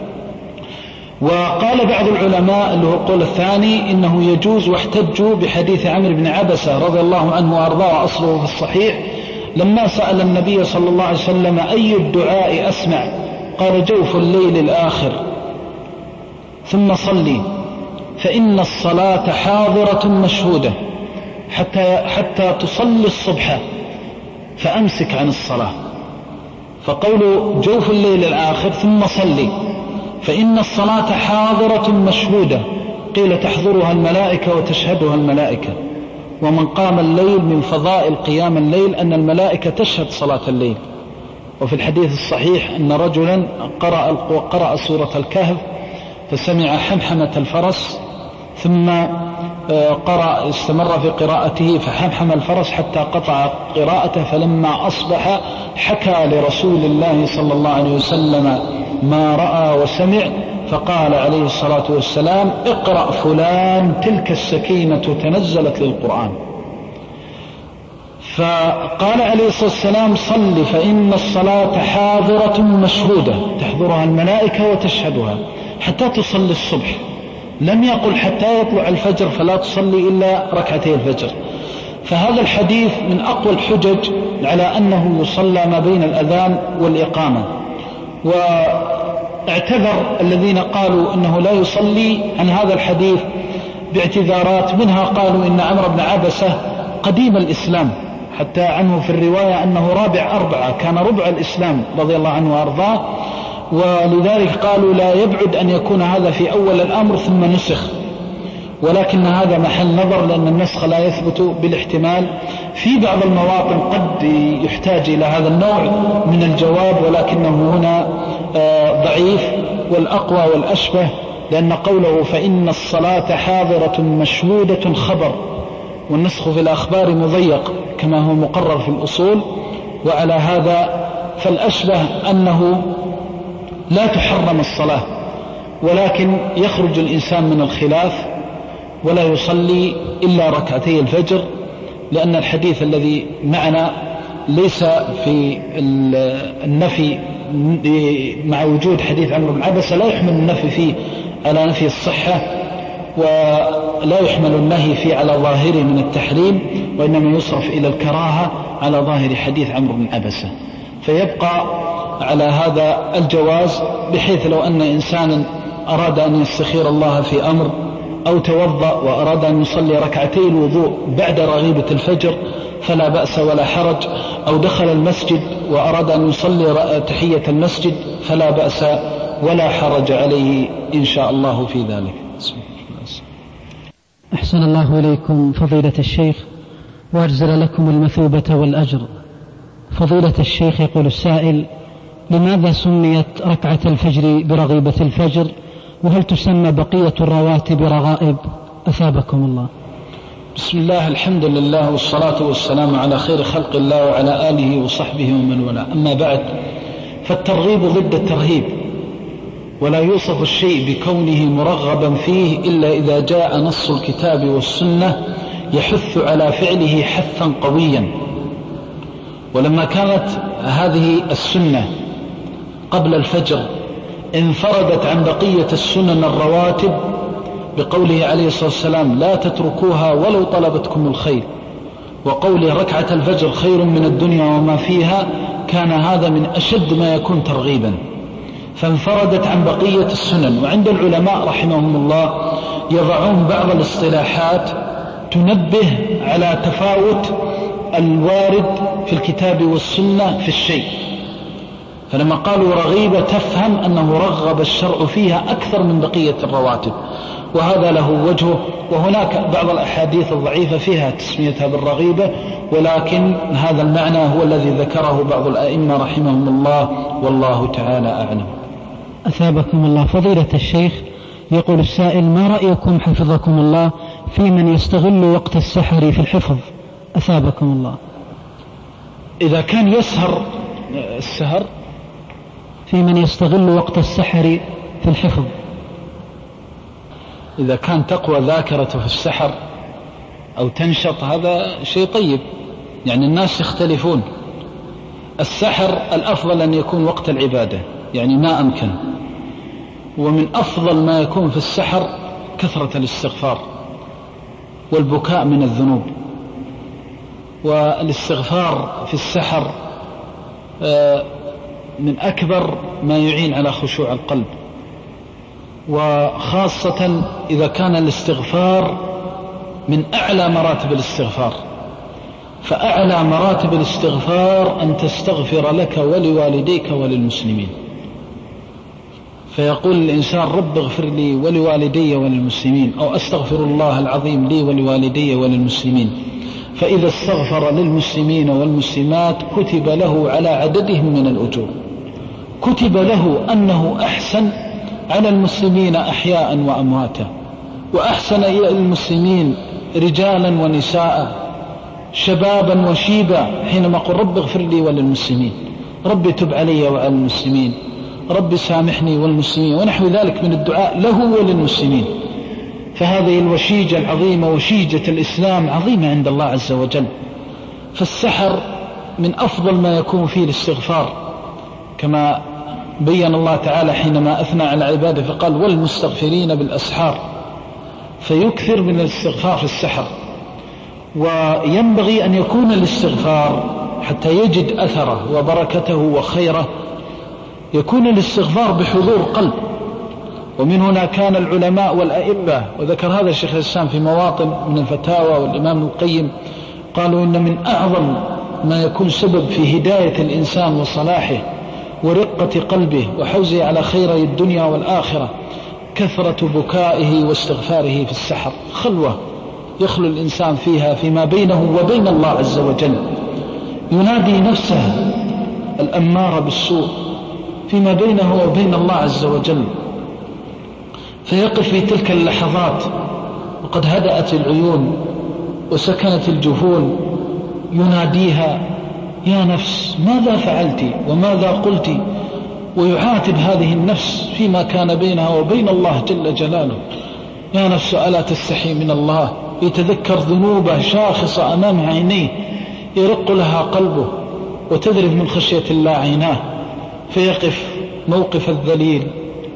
وقال بعض العلماء اللي هو القول الثاني إنه يجوز، واحتجوا بحديث عمرو بن عبسة رضي الله عنه وأرضاه أصله في الصحيح لما سأل النبي صلى الله عليه وسلم أي الدعاء أسمع، قال جوف الليل الآخر ثم صلي فإن الصلاة حاضرة مشهودة حتى تصلي الصبح فأمسك عن الصلاة. فقولوا جوف الليل الآخر ثم صلي فإن الصلاة حاضرة مشهودة، قيل تحضرها الملائكة وتشهدها الملائكة. ومن قام الليل من فضائل قيام الليل أن الملائكة تشهد صلاة الليل. وفي الحديث الصحيح أن رجلا قرأ سورة الكهف فسمع حمحمة الفرس ثم استمر في قراءته فحمحم الفرس حتى قطع قراءته، فلما أصبح حكى لرسول الله صلى الله عليه وسلم ما رأى وسمع، فقال عليه الصلاة والسلام اقرأ فلان تلك السكينة تنزلت للقرآن. فقال عليه الصلاة والسلام صل فإن الصلاة حاضرة مشهودة تحضرها الملائكة وتشهدها حتى تصلي الصبح. لم يقل حتى يطلع الفجر فلا تصلي إلا ركعتي الفجر. فهذا الحديث من أقوى الحجج على أنه يصلى ما بين الأذان والإقامة. واعتذر الذين قالوا إنه لا يصلي عن هذا الحديث باعتذارات، منها قالوا إن عمرو بن عبسة قديم الإسلام، حتى عنه في الرواية أنه رابع 4، كان ربع الإسلام رضي الله عنه وأرضاه. ولذلك قالوا لا يبعد أن يكون هذا في أول الأمر ثم نسخ، ولكن هذا محل نظر، لأن النسخ لا يثبت بالاحتمال. في بعض المواطن قد يحتاج إلى هذا النوع من الجواب، ولكنه هنا ضعيف، والأقوى والأشبه لأن قوله فإن الصلاة حاضرة مشهودة خبر، والنسخ في الأخبار مضيق كما هو مقرر في الأصول. وعلى هذا فالأشبه أنه لا تحرم الصلاة، ولكن يخرج الإنسان من الخلاف ولا يصلي إلا ركعتي الفجر، لأن الحديث الذي معنا ليس في النفي مع وجود حديث عمرو بن عبسة، لا يحمل النفي فيه على نفي الصحة، ولا يحمل النهي فيه على ظاهره من التحريم، وإنما يصرف إلى الكراهة على ظاهر حديث عمرو بن عبسة. فيبقى على هذا الجواز، بحيث لو أن إنسانا أراد أن يستخير الله في أمر، أو توضأ وأراد أن يصلي ركعتي الوضوء بعد رغيبة الفجر فلا بأس ولا حرج، أو دخل المسجد وأراد أن يصلي تحية المسجد فلا بأس ولا حرج عليه إن شاء الله في ذلك.
أحسن الله إليكم فضيلة الشيخ، وأجزل لكم المثوبة والأجر. فضيلة الشيخ، يقول السائل: لماذا سميت ركعة الفجر برغيبة الفجر، وهل تسمى بقية الرواتب رغائب؟ أثابكم الله.
بسم الله، الحمد لله، والصلاة والسلام على خير خلق الله وعلى آله وصحبه ومن والاه. أما بعد، فالترغيب ضد الترهيب، ولا يوصف الشيء بكونه مرغبا فيه إلا إذا جاء نص الكتاب والسنة يحث على فعله حثا قويا. ولما كانت هذه السنة قبل الفجر انفردت عن بقية السنن الرواتب بقوله عليه الصلاة والسلام لا تتركوها ولو طلبتكم الخير، وقوله ركعة الفجر خير من الدنيا وما فيها، كان هذا من أشد ما يكون ترغيبا، فانفردت عن بقية السنن. وعند العلماء رحمهم الله يضعون بعض الاصطلاحات تنبه على تفاوت الوارد في الكتاب والسنة في الشيء، فلما قالوا رغيبة تفهم أنه رغب الشرع فيها أكثر من بقية الرواتب، وهذا له وجهه. وهناك بعض الأحاديث الضعيفة فيها تسميتها بالرغيبة، ولكن هذا المعنى هو الذي ذكره بعض الأئمة رحمهم الله، والله تعالى أعلم.
أثابكم الله. فضيلة الشيخ، يقول السائل: ما رأيكم حفظكم الله في من يستغل وقت السحر في الحفظ؟ أثابكم الله.
إذا كان يسهر السهر،
في من يستغل وقت السحر في الحفظ،
إذا كان تقوى ذاكرته في السحر أو تنشط، هذا شيء طيب. يعني الناس يختلفون. السحر الأفضل أن يكون وقت العبادة، يعني ما أمكن. ومن أفضل ما يكون في السحر كثرة الاستغفار والبكاء من الذنوب. والاستغفار في السحر من أكبر ما يعين على خشوع القلب، وخاصة إذا كان الاستغفار من أعلى مراتب الاستغفار. فأعلى مراتب الاستغفار أن تستغفر لك ولوالديك وللمسلمين. فيقول الإنسان رب اغفر لي ولوالدي وللمسلمين، أو أستغفر الله العظيم لي ولوالدي وللمسلمين. فإذا استغفر للمسلمين والمسلمات كتب له على عددهم من الأجور، كتب له أنه أحسن على المسلمين أحياء وأمواتا، وأحسن إلى المسلمين رجالا ونساء، شبابا وشيبا، حينما قل رب اغفر لي وللمسلمين، رب تب علي وعلى المسلمين، رب سامحني والمسلمين، ونحو ذلك من الدعاء له وللمسلمين. فهذه الوشيجة العظيمة، وشيجة الإسلام، عظيمة عند الله عز وجل. فالسحر من أفضل ما يكون فيه الاستغفار، كما بين الله تعالى حينما أثنى على عباده فقال والمستغفرين بالأسحار، فيكثر من الاستغفار في السحر. وينبغي أن يكون الاستغفار حتى يجد أثره وبركته وخيره، يكون الاستغفار بحضور قلب. ومن هنا كان العلماء والأئمة، وذكر هذا الشيخ الإسلام في مواطن من الفتاوى، والإمام القيم، قالوا إن من أعظم ما يكون سبب في هداية الإنسان وصلاحه ورقة قلبه وحوزه على خيري الدنيا والآخرة كثرة بكائه واستغفاره في السحر. خلوة يخلو الإنسان فيها فيما بينه وبين الله عز وجل، ينادي نفسه الأمارة بالسوء فيما بينه وبين الله عز وجل، فيقف في تلك اللحظات وقد هدأت العيون وسكنت الجفون يناديها: يا نفس ماذا فعلت وماذا قلت؟ ويعاتب هذه النفس فيما كان بينها وبين الله جل جلاله: يا نفس ألا تستحي من الله؟ يتذكر ذنوبه شاخصة أمام عينيه، يرق لها قلبه وتذرف من خشية الله عيناه، فيقف موقف الذليل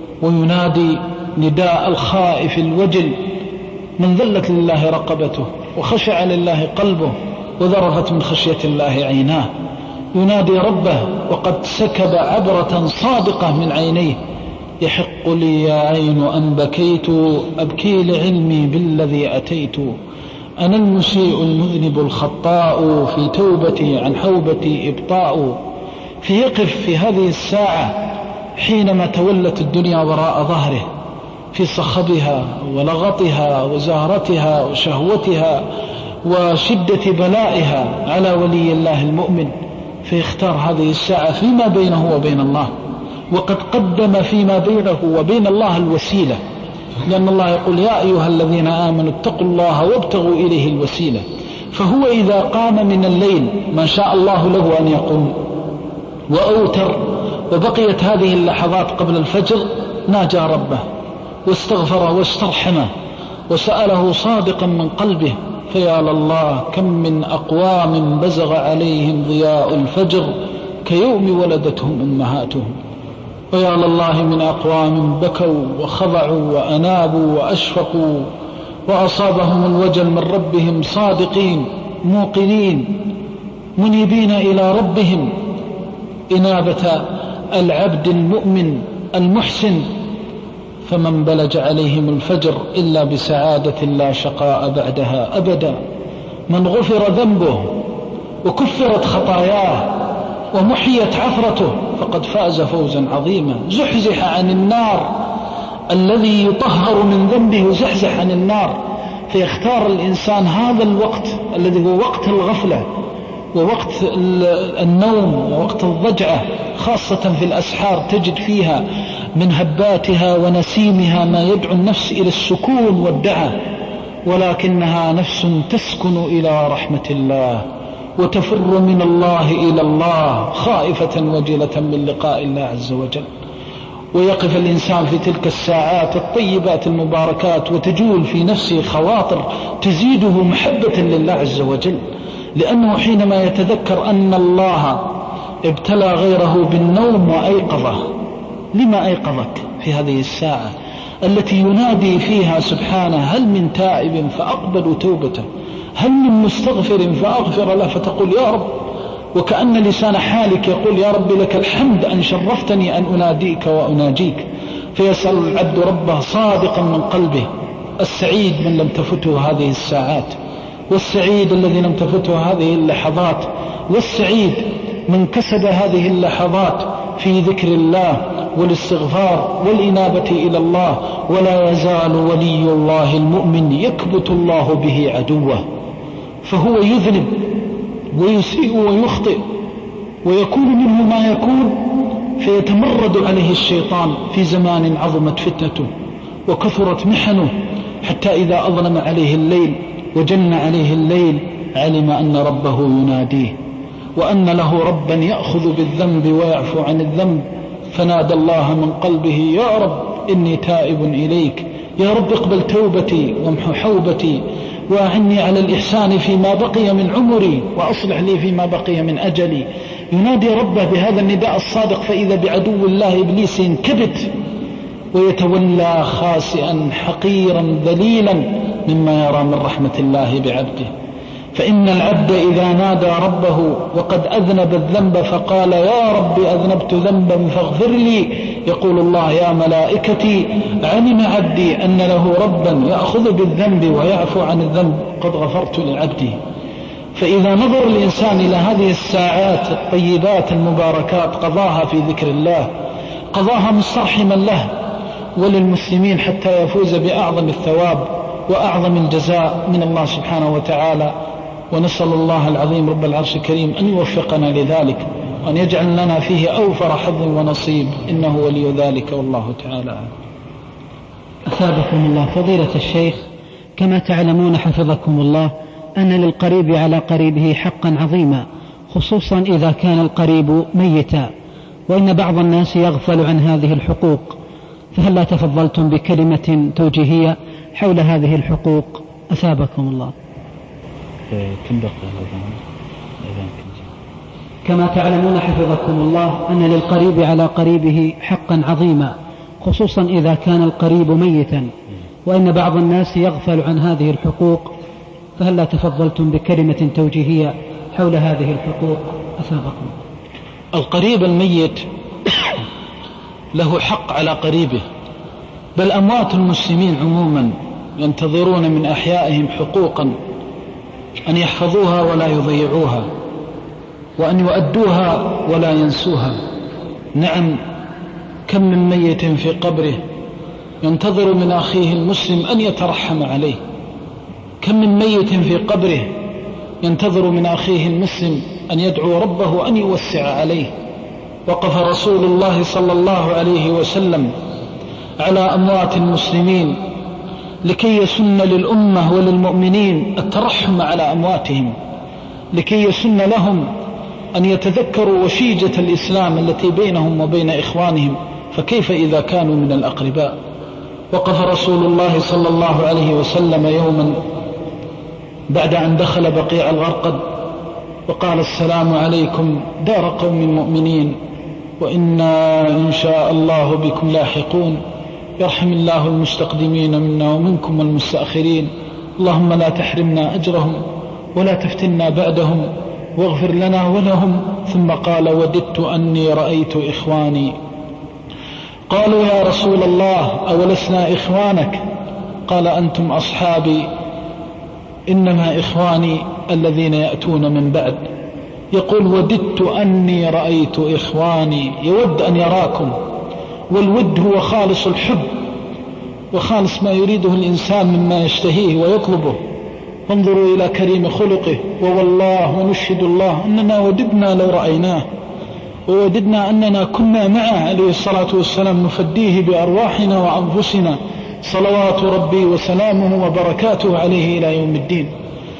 وينادي نداء الخائف الوجل من ذلت لله رقبته وخشع لله قلبه وذرفت من خشية الله عيناه، ينادي ربه وقد سكب عبرة صادقة من عينيه: يحق لي يا عين أن بكيت أبكي لعلمي بالذي أتيت، أنا المسيء المذنب الخطاء في توبتي عن حوبتي إبطاء. فيقف في هذه الساعة حينما تولت الدنيا وراء ظهره في صخبها ولغطها وزهرتها وشهوتها وشدة بلائها على ولي الله المؤمن، فيختار هذه الساعة فيما بينه وبين الله، وقد قدم فيما بينه وبين الله الوسيلة، لأن الله يقول: يا أيها الذين آمنوا اتقوا الله وابتغوا إليه الوسيلة. فهو إذا قام من الليل ما شاء الله له أن يقوم وأوتر وبقيت هذه اللحظات قبل الفجر، ناجى ربه واستغفره واسترحمه وسأله صادقا من قلبه. فيا لله كم من أقوام بزغ عليهم ضياء الفجر كيوم ولدتهم أمهاتهم، ويا لله من أقوام بكوا وخضعوا وأنابوا وأشفقوا وأصابهم الوجل من ربهم صادقين موقنين منيبين إلى ربهم إنابة العبد المؤمن المحسن. فمن بلج عليهم الفجر إلا بسعادة لا شقاء بعدها أبدا، من غفر ذنبه وكفرت خطاياه ومحيت عثرته فقد فاز فوزا عظيما، زحزح عن النار، الذي يطهر من ذنبه زحزح عن النار. فيختار الإنسان هذا الوقت الذي هو وقت الغفلة ووقت النوم ووقت الضجعة، خاصة في الأسحار تجد فيها من هباتها ونسيمها ما يدعو النفس إلى السكون والدعاء، ولكنها نفس تسكن إلى رحمة الله وتفر من الله إلى الله خائفة وجلة من لقاء الله عز وجل. ويقف الإنسان في تلك الساعات الطيبات المباركات وتجول في نفسه خواطر تزيده محبة لله عز وجل، لأنه حينما يتذكر أن الله ابتلى غيره بالنوم وأيقظه. لما أيقظك في هذه الساعة التي ينادي فيها سبحانه: هل من تائب فأقبل توبته، هل من مستغفر فأغفر له، فتقول: يا رب، وكأن لسان حالك يقول: يا رب لك الحمد أن شرفتني أن أناديك وأناجيك. فيسأل العبد ربه صادقا من قلبه. السعيد من لم تفته هذه الساعات، والسعيد الذي لم تفته هذه اللحظات، والسعيد من كسب هذه اللحظات في ذكر الله والاستغفار والإنابة إلى الله. ولا يزال ولي الله المؤمن يكبت الله به عدوه، فهو يذنب ويسيء ويخطئ ويكون منه ما يكون، فيتمرد عليه الشيطان في زمان عظمت فتنته وكثرت محنه، حتى إذا أظلم عليه الليل وجن عليه الليل علم أن ربه يناديه وأن له ربا يأخذ بالذنب ويعفو عن الذنب، فنادى الله من قلبه: يا رب إني تائب إليك، يا رب اقبل توبتي وامحو حوبتي وأعني على الإحسان فيما بقي من عمري وأصلح لي فيما بقي من أجلي. ينادي ربه بهذا النداء الصادق، فإذا بعدو الله إبليس ينكبت ويتولى خاسئا حقيرا ذليلا مما يرى من رحمة الله بعبده. فإن العبد إذا نادى ربه وقد أذنب الذنب فقال: يا رب أذنبت ذنبا فاغفر لي، يقول الله: يا ملائكتي علم عبدي أن له ربا يأخذ بالذنب ويعفو عن الذنب، قد غفرت لعبدي. فإذا نظر الإنسان إلى هذه الساعات الطيبات المباركات قضاها في ذكر الله، قضاها مسترحما له وللمسلمين حتى يفوز بأعظم الثواب وأعظم الجزاء من الله سبحانه وتعالى. ونسأل الله العظيم رب العرش الكريم أن يوفقنا لذلك وأن يجعل لنا فيه أوفر حظ ونصيب، إنه ولي ذلك والله تعالى.
أثابكم الله فضيلة الشيخ، كما تعلمون حفظكم الله أن للقريب على قريبه حقا عظيما، خصوصا إذا كان القريب ميتا، وإن بعض الناس يغفل عن هذه الحقوق، فهل لا تفضلتم بكلمة توجيهية حول هذه الحقوق أثابكم الله؟ كما تعلمون حفظكم الله أن للقريب على قريبه حقا عظيما، خصوصا إذا كان القريب ميتا، وإن بعض الناس يغفل عن هذه الحقوق، فهل لا تفضلتم بكلمة توجيهية حول هذه الحقوق أثابكم؟
القريب الميت له حق على قريبه، بل أموات المسلمين عموما ينتظرون من أحيائهم حقوقا أن يحفظوها ولا يضيعوها، وأن يؤدوها ولا ينسوها. نعم، كم من ميت في قبره ينتظر من أخيه المسلم أن يترحم عليه، كم من ميت في قبره ينتظر من أخيه المسلم أن يدعو ربه أن يوسع عليه. وقف رسول الله صلى الله عليه وسلم على أموات المسلمين لكي يسن للأمة وللمؤمنين الترحم على أمواتهم، لكي يسن لهم أن يتذكروا وشيجة الإسلام التي بينهم وبين إخوانهم، فكيف إذا كانوا من الأقرباء. وقف رسول الله صلى الله عليه وسلم يوما بعد أن دخل بقيع الغرقد وقال: السلام عليكم دار قوم مؤمنين وإنا إن شاء الله بكم لاحقون، يرحم الله المستقدمين منا ومنكم والمستأخرين، اللهم لا تحرمنا أجرهم ولا تفتنا بعدهم واغفر لنا ولهم. ثم قال: وددت أني رأيت إخواني. قالوا: يا رسول الله أولسنا إخوانك؟ قال: أنتم أصحابي، إنما إخواني الذين يأتون من بعد. يقول: وددت أني رأيت إخواني، يود أن يراكم، والود هو خالص الحب وخالص ما يريده الإنسان مما يشتهيه ويطلبه. انظروا إلى كريم خلقه، ووالله ونشهد الله أننا وددنا لو رأيناه، ووددنا أننا كنا معه عليه الصلاة والسلام نفديه بأرواحنا وأنفسنا، صلوات ربي وسلامه وبركاته عليه إلى يوم الدين.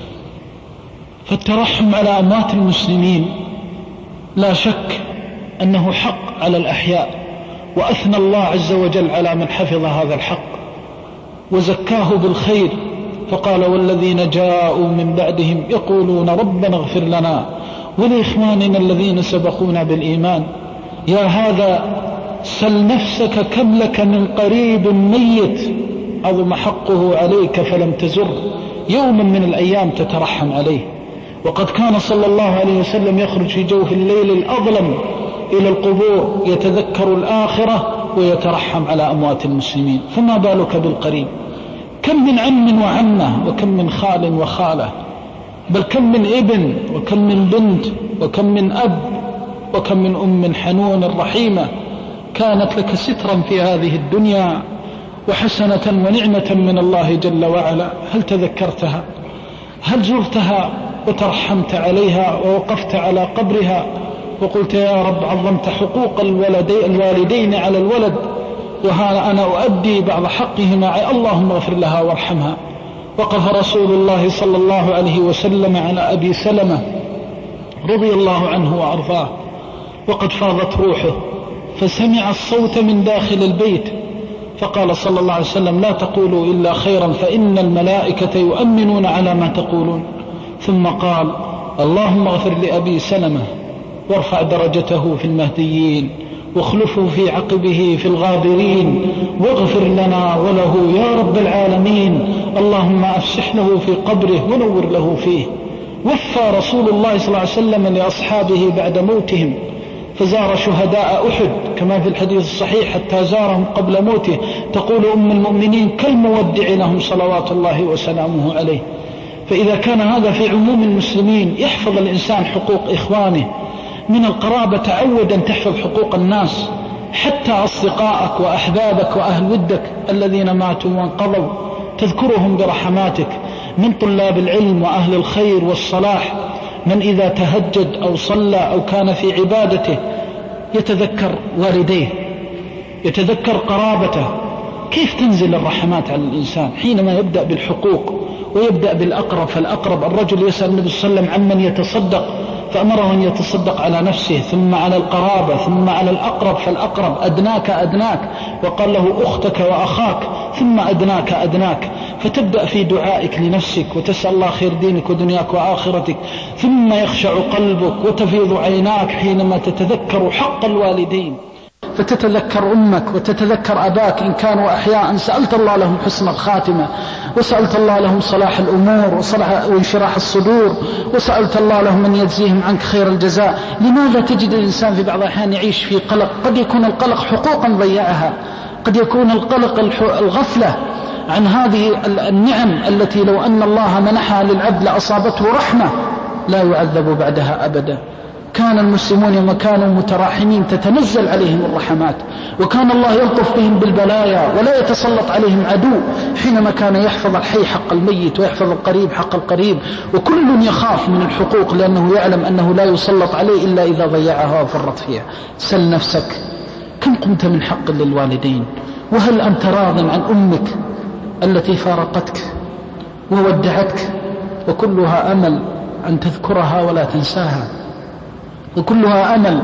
فالترحم على أموات المسلمين لا شك أنه حق على الأحياء، وأثنى الله عز وجل على من حفظ هذا الحق وزكاه بالخير، فقال: والذين جاءوا من بعدهم يقولون ربنا اغفر لنا ولإخواننا الذين سبقونا بالإيمان. يا هذا سل نفسك كم لك من قريب ميت عظم حقه عليك فلم تزر يوما من الأيام تترحم عليه. وقد كان صلى الله عليه وسلم يخرج في جوف الليل الأظلم إلى القبور يتذكر الآخرة ويترحم على أموات المسلمين، فما بالك بالقريب؟ كم من عم وعمة، وكم من خال وخالة، بل كم من ابن وكم من بنت وكم من أب وكم من أم حنون رحيمة كانت لك سترا في هذه الدنيا وحسنة ونعمة من الله جل وعلا. هل تذكرتها؟ هل زرتها وترحمت عليها ووقفت على قبرها وقلت: يا رب عظمت حقوق الوالدين على الولد، وها أنا أؤدي بعض حقهما، اللهم اغفر لها وارحمها. وقف رسول الله صلى الله عليه وسلم على أبي سلمة رضي الله عنه وأرضاه وقد فاضت روحه، فسمع الصوت من داخل البيت، فقال صلى الله عليه وسلم: لا تقولوا إلا خيرا فإن الملائكة يؤمنون على ما تقولون. ثم قال: اللهم اغفر لأبي سلمة وارفع درجته في المهديين واخلفه في عقبه في الغابرين واغفر لنا وله يا رب العالمين، اللهم أفسح له في قبره ونور له فيه. وفى رسول الله صلى الله عليه وسلم لأصحابه بعد موتهم، فزار شهداء أحد كما في الحديث الصحيح حتى زارهم قبل موته، تقول أم المؤمنين كالمودع لهم صلوات الله وسلامه عليه. فإذا كان هذا في عموم المسلمين يحفظ الإنسان حقوق إخوانه من القرابة. تعود أن تحفظ حقوق الناس، حتى أصدقائك وأحبابك وأهل ودك الذين ماتوا وانقضوا تذكرهم برحماتك، من طلاب العلم وأهل الخير والصلاح، من إذا تهجد أو صلى أو كان في عبادته يتذكر والديه، يتذكر قرابته. كيف تنزل الرحمات على الإنسان حينما يبدأ بالحقوق ويبدأ بالأقرب فالأقرب. الرجل يسأل النبي صلى الله عليه وسلم عمن يتصدق فأمره أن يتصدق على نفسه، ثم على القرابة، ثم على الأقرب فالأقرب، أدناك أدناك، وقال له أختك وأخاك، ثم أدناك أدناك. فتبدأ في دعائك لنفسك وتسأل الله خير دينك ودنياك وآخرتك، ثم يخشع قلبك وتفيض عيناك حينما تتذكر حق الوالدين، فتتذكر أمك وتتذكر أباك إن كانوا أحياء، سألت الله لهم حسن الخاتمة، وسألت الله لهم صلاح الأمور وانشراح الصدور، وسألت الله لهم أن يجزيهم عنك خير الجزاء. لماذا تجد الإنسان في بعض الأحيان يعيش في قلق؟ قد يكون القلق حقوقا ضيعها، قد يكون القلق الغفلة عن هذه النعم التي لو أن الله منحها للعبد لأصابته رحمة لا يعذب بعدها أبدا. كان المسلمون يوم كانوا متراحمين تتنزل عليهم الرحمات، وكان الله يلطف بهم بالبلايا ولا يتسلط عليهم عدو، حينما كان يحفظ الحي حق الميت ويحفظ القريب حق القريب، وكل يخاف من الحقوق لأنه يعلم أنه لا يسلط عليه إلا إذا ضيعها وفرط فيها. سل نفسك كم قمت من حق للوالدين؟ وهل أنت راض عن أمك التي فارقتك وودعتك؟ وكلها أمل أن تذكرها ولا تنساها، وكلها أمل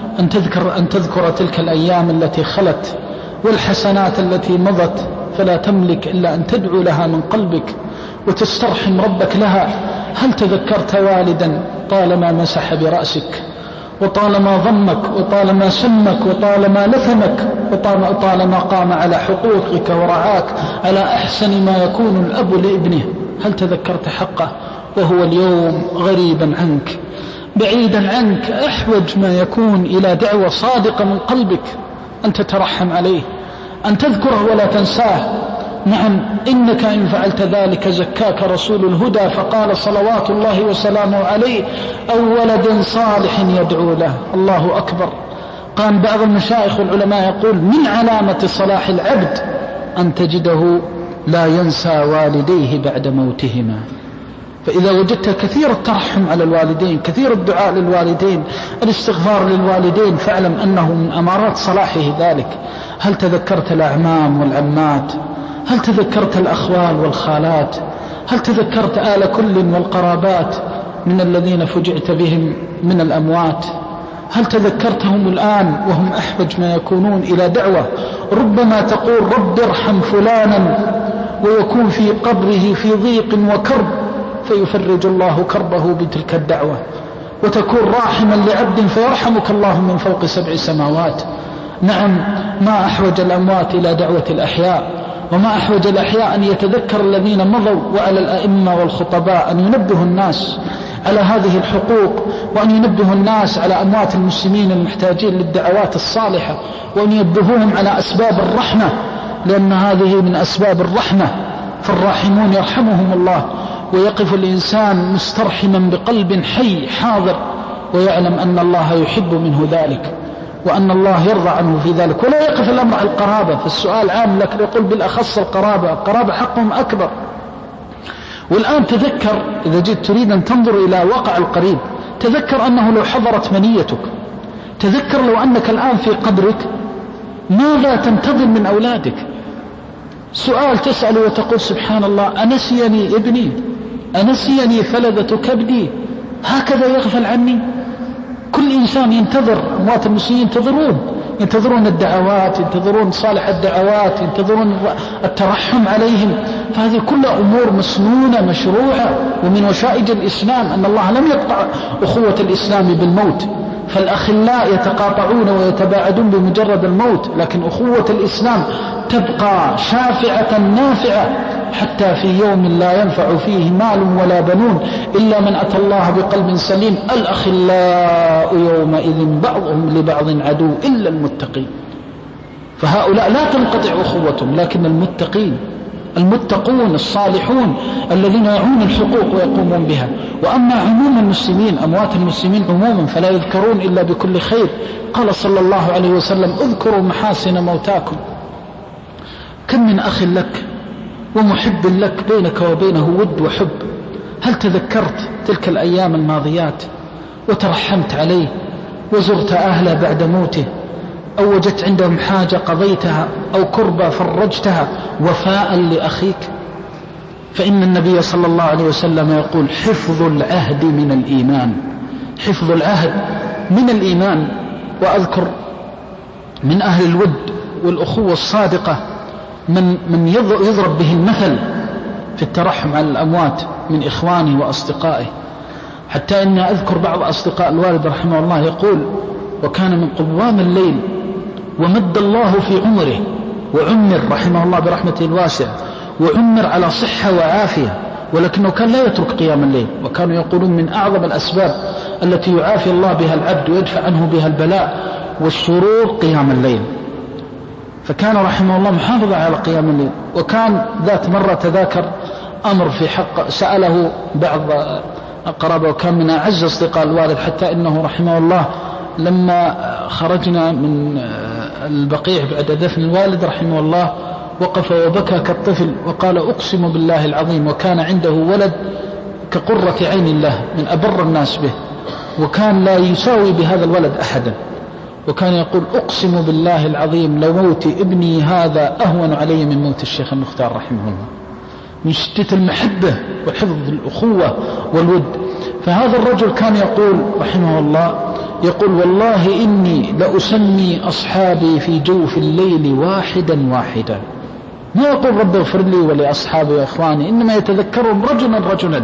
أن تذكر تلك الأيام التي خلت والحسنات التي مضت، فلا تملك إلا أن تدعو لها من قلبك وتسترحم ربك لها. هل تذكرت والدا طالما مسح برأسك وطالما ضمك وطالما سمك وطالما لثمك وطالما قام على حقوقك ورعاك على أحسن ما يكون الأب لابنه؟ هل تذكرت حقه وهو اليوم غريبا عنك بعيدا عنك؟ أحوج ما يكون إلى دعوة صادقة من قلبك أن تترحم عليه، أن تذكره ولا تنساه. نعم، إنك إن فعلت ذلك زكاك رسول الهدى، فقال صلوات الله وسلامه عليه: أو ولد صالح يدعو له. الله أكبر. قام بعض المشايخ والعلماء يقول: من علامة صلاح العبد أن تجده لا ينسى والديه بعد موتهما. فإذا وجدت كثير الترحم على الوالدين، كثير الدعاء للوالدين، الاستغفار للوالدين، فاعلم أنه من أمارات صلاحه ذلك. هل تذكرت الأعمام والعمات؟ هل تذكرت الأخوال والخالات؟ هل تذكرت آل كل والقرابات من الذين فجعت بهم من الأموات؟ هل تذكرتهم الآن وهم أحوج ما يكونون إلى دعوة؟ ربما تقول: رب ارحم فلانا، ويكون في قبره في ضيق وكرب، فيفرج الله كربه بتلك الدعوة، وتكون راحما لعبد فيرحمك الله من فوق 7 سماوات. نعم، ما أحوج الأموات إلى دعوة الأحياء، وما أحوج الأحياء أن يتذكر الذين مضوا، وعلى الأئمة والخطباء أن ينبهوا الناس على هذه الحقوق، وأن ينبهوا الناس على أموات المسلمين المحتاجين للدعوات الصالحة، وأن ينبهوهم على أسباب الرحمة، لأن هذه من أسباب الرحمة. فالراحمون يرحمهم الله، ويقف الإنسان مسترحما بقلب حي حاضر، ويعلم أن الله يحب منه ذلك، وأن الله يرضى عنه في ذلك. ولا يقف الأمر على القرابة، فالسؤال عام لك، يقول بالأخص القرابة حقهم أكبر. والآن تذكر، إذا جئت تريد أن تنظر إلى واقع القريب، تذكر أنه لو حضرت منيتك، تذكر لو أنك الآن في قبرك، ماذا تنتظر من أولادك؟ سؤال تسأل وتقول: سبحان الله، أنسيني ابني، أنسيني فلذة كبدي، هكذا يغفل عني؟ كل إنسان ينتظر، أموات المسلمين ينتظرون الدعوات، ينتظرون صالح الدعوات، ينتظرون الترحم عليهم. فهذه كلها أمور مسنونة مشروعة، ومن وشائج الإسلام أن الله لم يقطع أخوة الإسلام بالموت، فالأخلاء يتقاطعون ويتباعدون بمجرد الموت، لكن أخوة الإسلام تبقى شافعة نافعة حتى في يوم لا ينفع فيه مال ولا بنون إلا من أتى الله بقلب سليم. الأخلاء يومئذ بعضهم لبعض عدو إلا المتقين. فهؤلاء لا تنقطع أخوتهم، لكن المتقين المتقون الصالحون الذين يعون الحقوق ويقومون بها. وأما عموم المسلمين، أموات المسلمين عموما، فلا يذكرون إلا بكل خير. قال صلى الله عليه وسلم: اذكروا محاسن موتاكم. كم من أخ لك ومحب لك بينك وبينه ود وحب، هل تذكرت تلك الأيام الماضيات وترحمت عليه وزرت أهله بعد موته، أو وجدت عندهم حاجة قضيتها، أو كربة فرجتها وفاء لأخيك؟ فإن النبي صلى الله عليه وسلم يقول: حفظ العهد من الإيمان. حفظ العهد من الإيمان. وأذكر من أهل الود والأخوة الصادقة من يضرب به المثل في الترحم على الأموات من إخوانه وأصدقائه، حتى إن أذكر بعض أصدقاء الوالد رحمه الله يقول: وكان من قوام الليل ومد الله في عمره وعمر رحمه الله برحمته الواسعة، وعمر على صحة وعافية، ولكنه كان لا يترك قيام الليل. وكانوا يقولون من أعظم الأسباب التي يعافي الله بها العبد ويدفع عنه بها البلاء والشرور قيام الليل. فكان رحمه الله محافظة على قيام الليل. وكان ذات مرة تذاكر أمر في حق سأله بعض قرابة، وكان من أعز أصدقاء الوالد، حتى إنه رحمه الله لما خرجنا من البقيع بعد دفن الوالد رحمه الله وقف وبكى كالطفل وقال: أقسم بالله العظيم. وكان عنده ولد كقرة عين له من أبر الناس به، وكان لا يساوي بهذا الولد أحدا. وكان يقول: أقسم بالله العظيم لموت ابني هذا أهون علي من موت الشيخ المختار رحمه الله، من شدة المحبة وحفظ الأخوة والود. فهذا الرجل كان يقول رحمه الله، يقول: والله إني لأسمي أصحابي في جوف الليل واحدا واحدا. ما يقول رب اغفر لي ولأصحابي وإخواني، إنما يتذكرهم رجلا رجلا،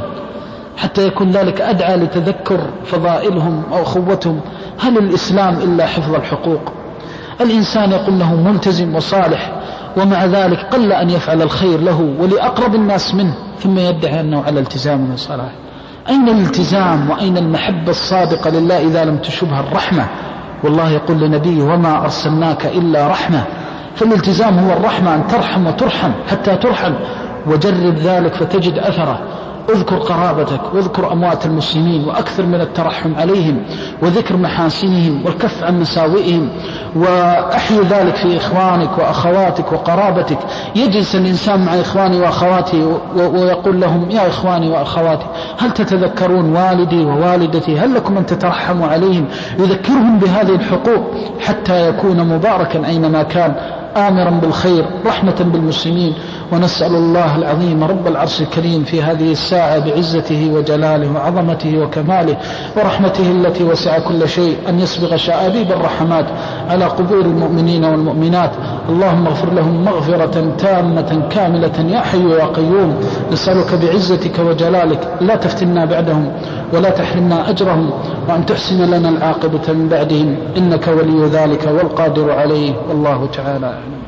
حتى يكون ذلك أدعى لتذكر فضائلهم أو أخوتهم. هل الإسلام إلا حفظ الحقوق؟ الإنسان يقول له ملتزم وصالح، ومع ذلك قل أن يفعل الخير له ولأقرب الناس منه، ثم يدعي أنه على التزام وصلاح. أين الالتزام وأين المحبة الصادقة لله إذا لم تشبه الرحمة؟ والله يقول لنبيه: وما أرسلناك إلا رحمة. فالالتزام هو الرحمة، أن ترحم وترحم حتى ترحم، وجرب ذلك فتجد أثره. اذكر قرابتك واذكر أموات المسلمين، وأكثر من الترحم عليهم وذكر محاسنهم والكف عن مساوئهم، وأحيي ذلك في إخوانك وأخواتك وقرابتك. يجلس الإنسان مع إخواني وأخواتي ويقول لهم: يا إخواني وأخواتي، هل تتذكرون والدي ووالدتي؟ هل لكم أن تترحموا عليهم؟ يذكرهم بهذه الحقوق حتى يكون مباركا أينما كان، آمرا بالخير، رحمة بالمسلمين. ونسأل الله العظيم رب العرش الكريم في هذه الساعة بعزته وجلاله وعظمته وكماله ورحمته التي وسع كل شيء أن يسبغ شآبيب الرحمات على قبور المؤمنين والمؤمنات. اللهم اغفر لهم مغفرة تامة كاملة يا حي يا قيوم. نسألك بعزتك وجلالك لا تفتنا بعدهم ولا تحرمنا أجرهم، وأن تحسن لنا العاقبة من بعدهم، إنك ولي ذلك والقادر عليه، والله تعالى أعلم.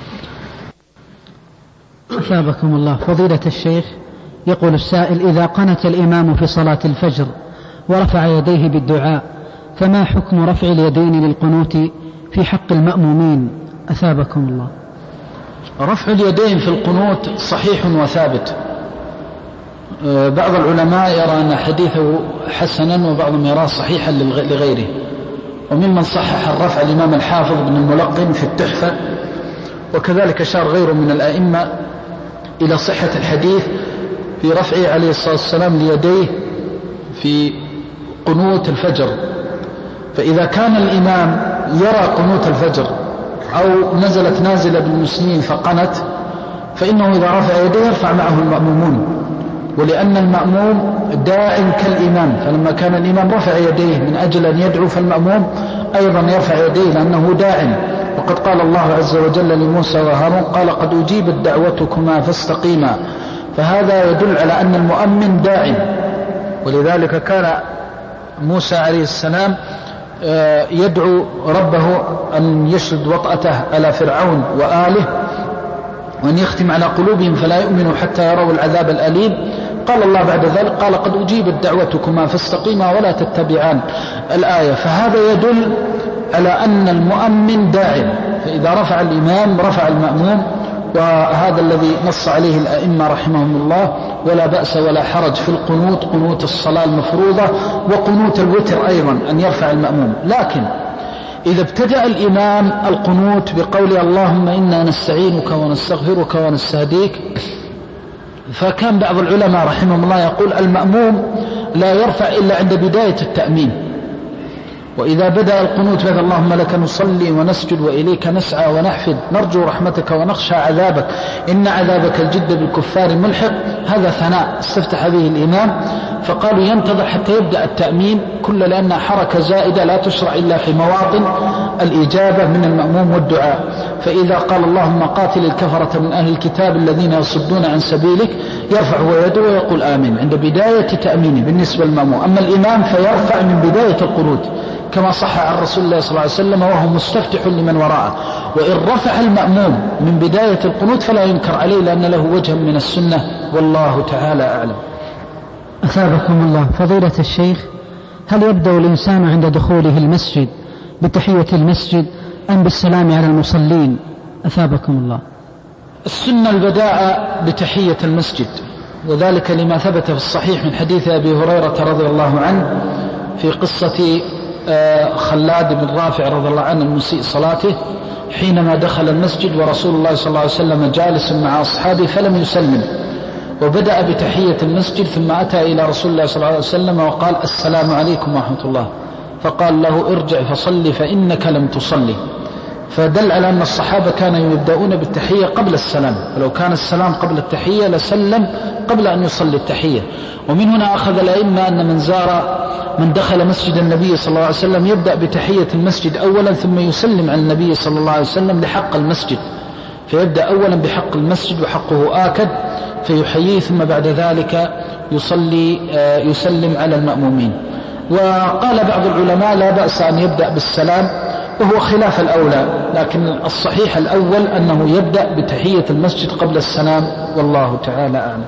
أثابكم الله. فضيلة الشيخ، يقول السائل: إذا قنت الإمام في صلاة الفجر ورفع يديه بالدعاء، فما حكم رفع اليدين للقنوت في حق المأمومين؟ أثابكم الله.
رفع اليدين في القنوت صحيح وثابت. بعض العلماء يرى أن حديثه حسنا، وبعضهم يراه صحيحا لغيره. وممن صحح الرفع الإمام الحافظ بن الملقن في التحفة، وكذلك أشار غيره من الأئمة إلى صحة الحديث في رفعه عليه الصلاة والسلام ليديه في قنوت الفجر. فإذا كان الإمام يرى قنوت الفجر أو نزلت نازلة بالمسلمين فقنت، فإنه إذا رفع يديه يرفع معه المأمومون، ولأن المأموم داع كالإمام، فلما كان الإمام رفع يديه من أجل أن يدعو، فالمأموم أيضا يرفع يديه لأنه داع. وقد قال الله عز وجل لموسى وهارون: قال قد أجيبت دعوتكما فاستقيما. فهذا يدل على أن المؤمن داع. ولذلك كان موسى عليه السلام يدعو ربه أن يشد وطأته على فرعون وآله، وأن يختم على قلوبهم فلا يؤمنوا حتى يروا العذاب الأليم. قال الله بعد ذلك: قال قد أجيبت دعوتكما فاستقيما ولا تتبعان الآية. فهذا يدل على أن المؤمن داع، فإذا رفع الإمام رفع المأموم، وهذا الذي نص عليه الأئمة رحمهم الله. ولا بأس ولا حرج في القنوت، قنوت الصلاة المفروضة وقنوت الوتر أيضا أن يرفع المأموم. لكن إذا ابتدأ الإمام القنوت بقول اللهم إنا نستعينك ونستغفرك ونستهديك، فكان بعض العلماء رحمهم الله يقول المأموم لا يرفع إلا عند بداية التأمين. وإذا بدأ القنوت مثل اللهم لك نصلي ونسجد وإليك نسعى ونحفد نرجو رحمتك ونخشى عذابك إن عذابك الجد بالكفار ملحق، هذا ثناء استفتح به الإمام. فقالوا ينتظر حتى يبدأ التأمين كل، لأنها حركة زائدة لا تشرع إلا في مواطن الإجابة من المأموم والدعاء. فإذا قال اللهم قاتل الكفرة من أهل الكتاب الذين يصدون عن سبيلك يرفع ويدعو ويقول آمين عند بداية تأمينه بالنسبة للمأموم. أما الإمام فيرفع من بداية القنوت كما صح عن رسول الله صلى الله عليه وسلم وهو مستفتح لمن وراءه. وإن رفع المأموم من بداية القنوت فلا ينكر عليه لأن له وجه من السنة، والله تعالى أعلم.
أثابكم الله. فضيلة الشيخ، هل يبدأ الإنسان عند دخوله المسجد بتحية المسجد أم بالسلام على المصلين؟ أثابكم الله.
السنة البداء بتحية المسجد، وذلك لما ثبت في الصحيح من حديث أبي هريرة رضي الله عنه في قصة خلاد بن رافع رضي الله عنه المسيء صلاته حينما دخل المسجد ورسول الله صلى الله عليه وسلم جالس مع أصحابه فلم يسلم، وبدأ بتحية المسجد ثم أتى إلى رسول الله صلى الله عليه وسلم وقال السلام عليكم ورحمة الله، فقال له ارجع فصلي فإنك لم تصلي. فدل على أن الصحابة كانوا يبدأون بالتحية قبل السلام، ولو كان السلام قبل التحية لسلم قبل أن يصلي التحية. ومن هنا أخذ الأئمة أن من دخل مسجد النبي صلى الله عليه وسلم يبدأ بتحية المسجد أولا ثم يسلم على النبي صلى الله عليه وسلم لحق المسجد، فيبدأ أولا بحق المسجد وحقه آكد فيحييه ثم بعد ذلك يسلم على المأمومين. وقال بعض العلماء لا بأس أن يبدأ بالسلام وهو خلاف الأولى، لكن الصحيح الأول أنه يبدأ بتحية المسجد قبل السلام، والله تعالى أعلم.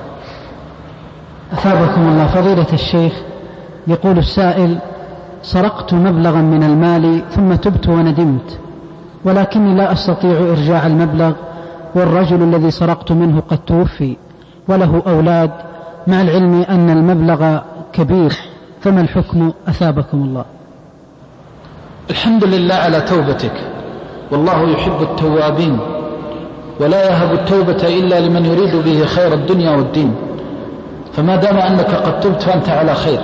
أثابكم الله. فضيلة الشيخ، يقول السائل: سرقت مبلغا من المال ثم تبت وندمت، ولكني لا أستطيع إرجاع المبلغ، والرجل الذي سرقت منه قد توفي وله أولاد، مع العلم أن المبلغ كبير، فما الحكم؟ أثابكم الله.
الحمد لله على توبتك، والله يحب التوابين ولا يهب التوبة إلا لمن يريد به خير الدنيا والدين، فما دام أنك قد تبت فأنت على خير.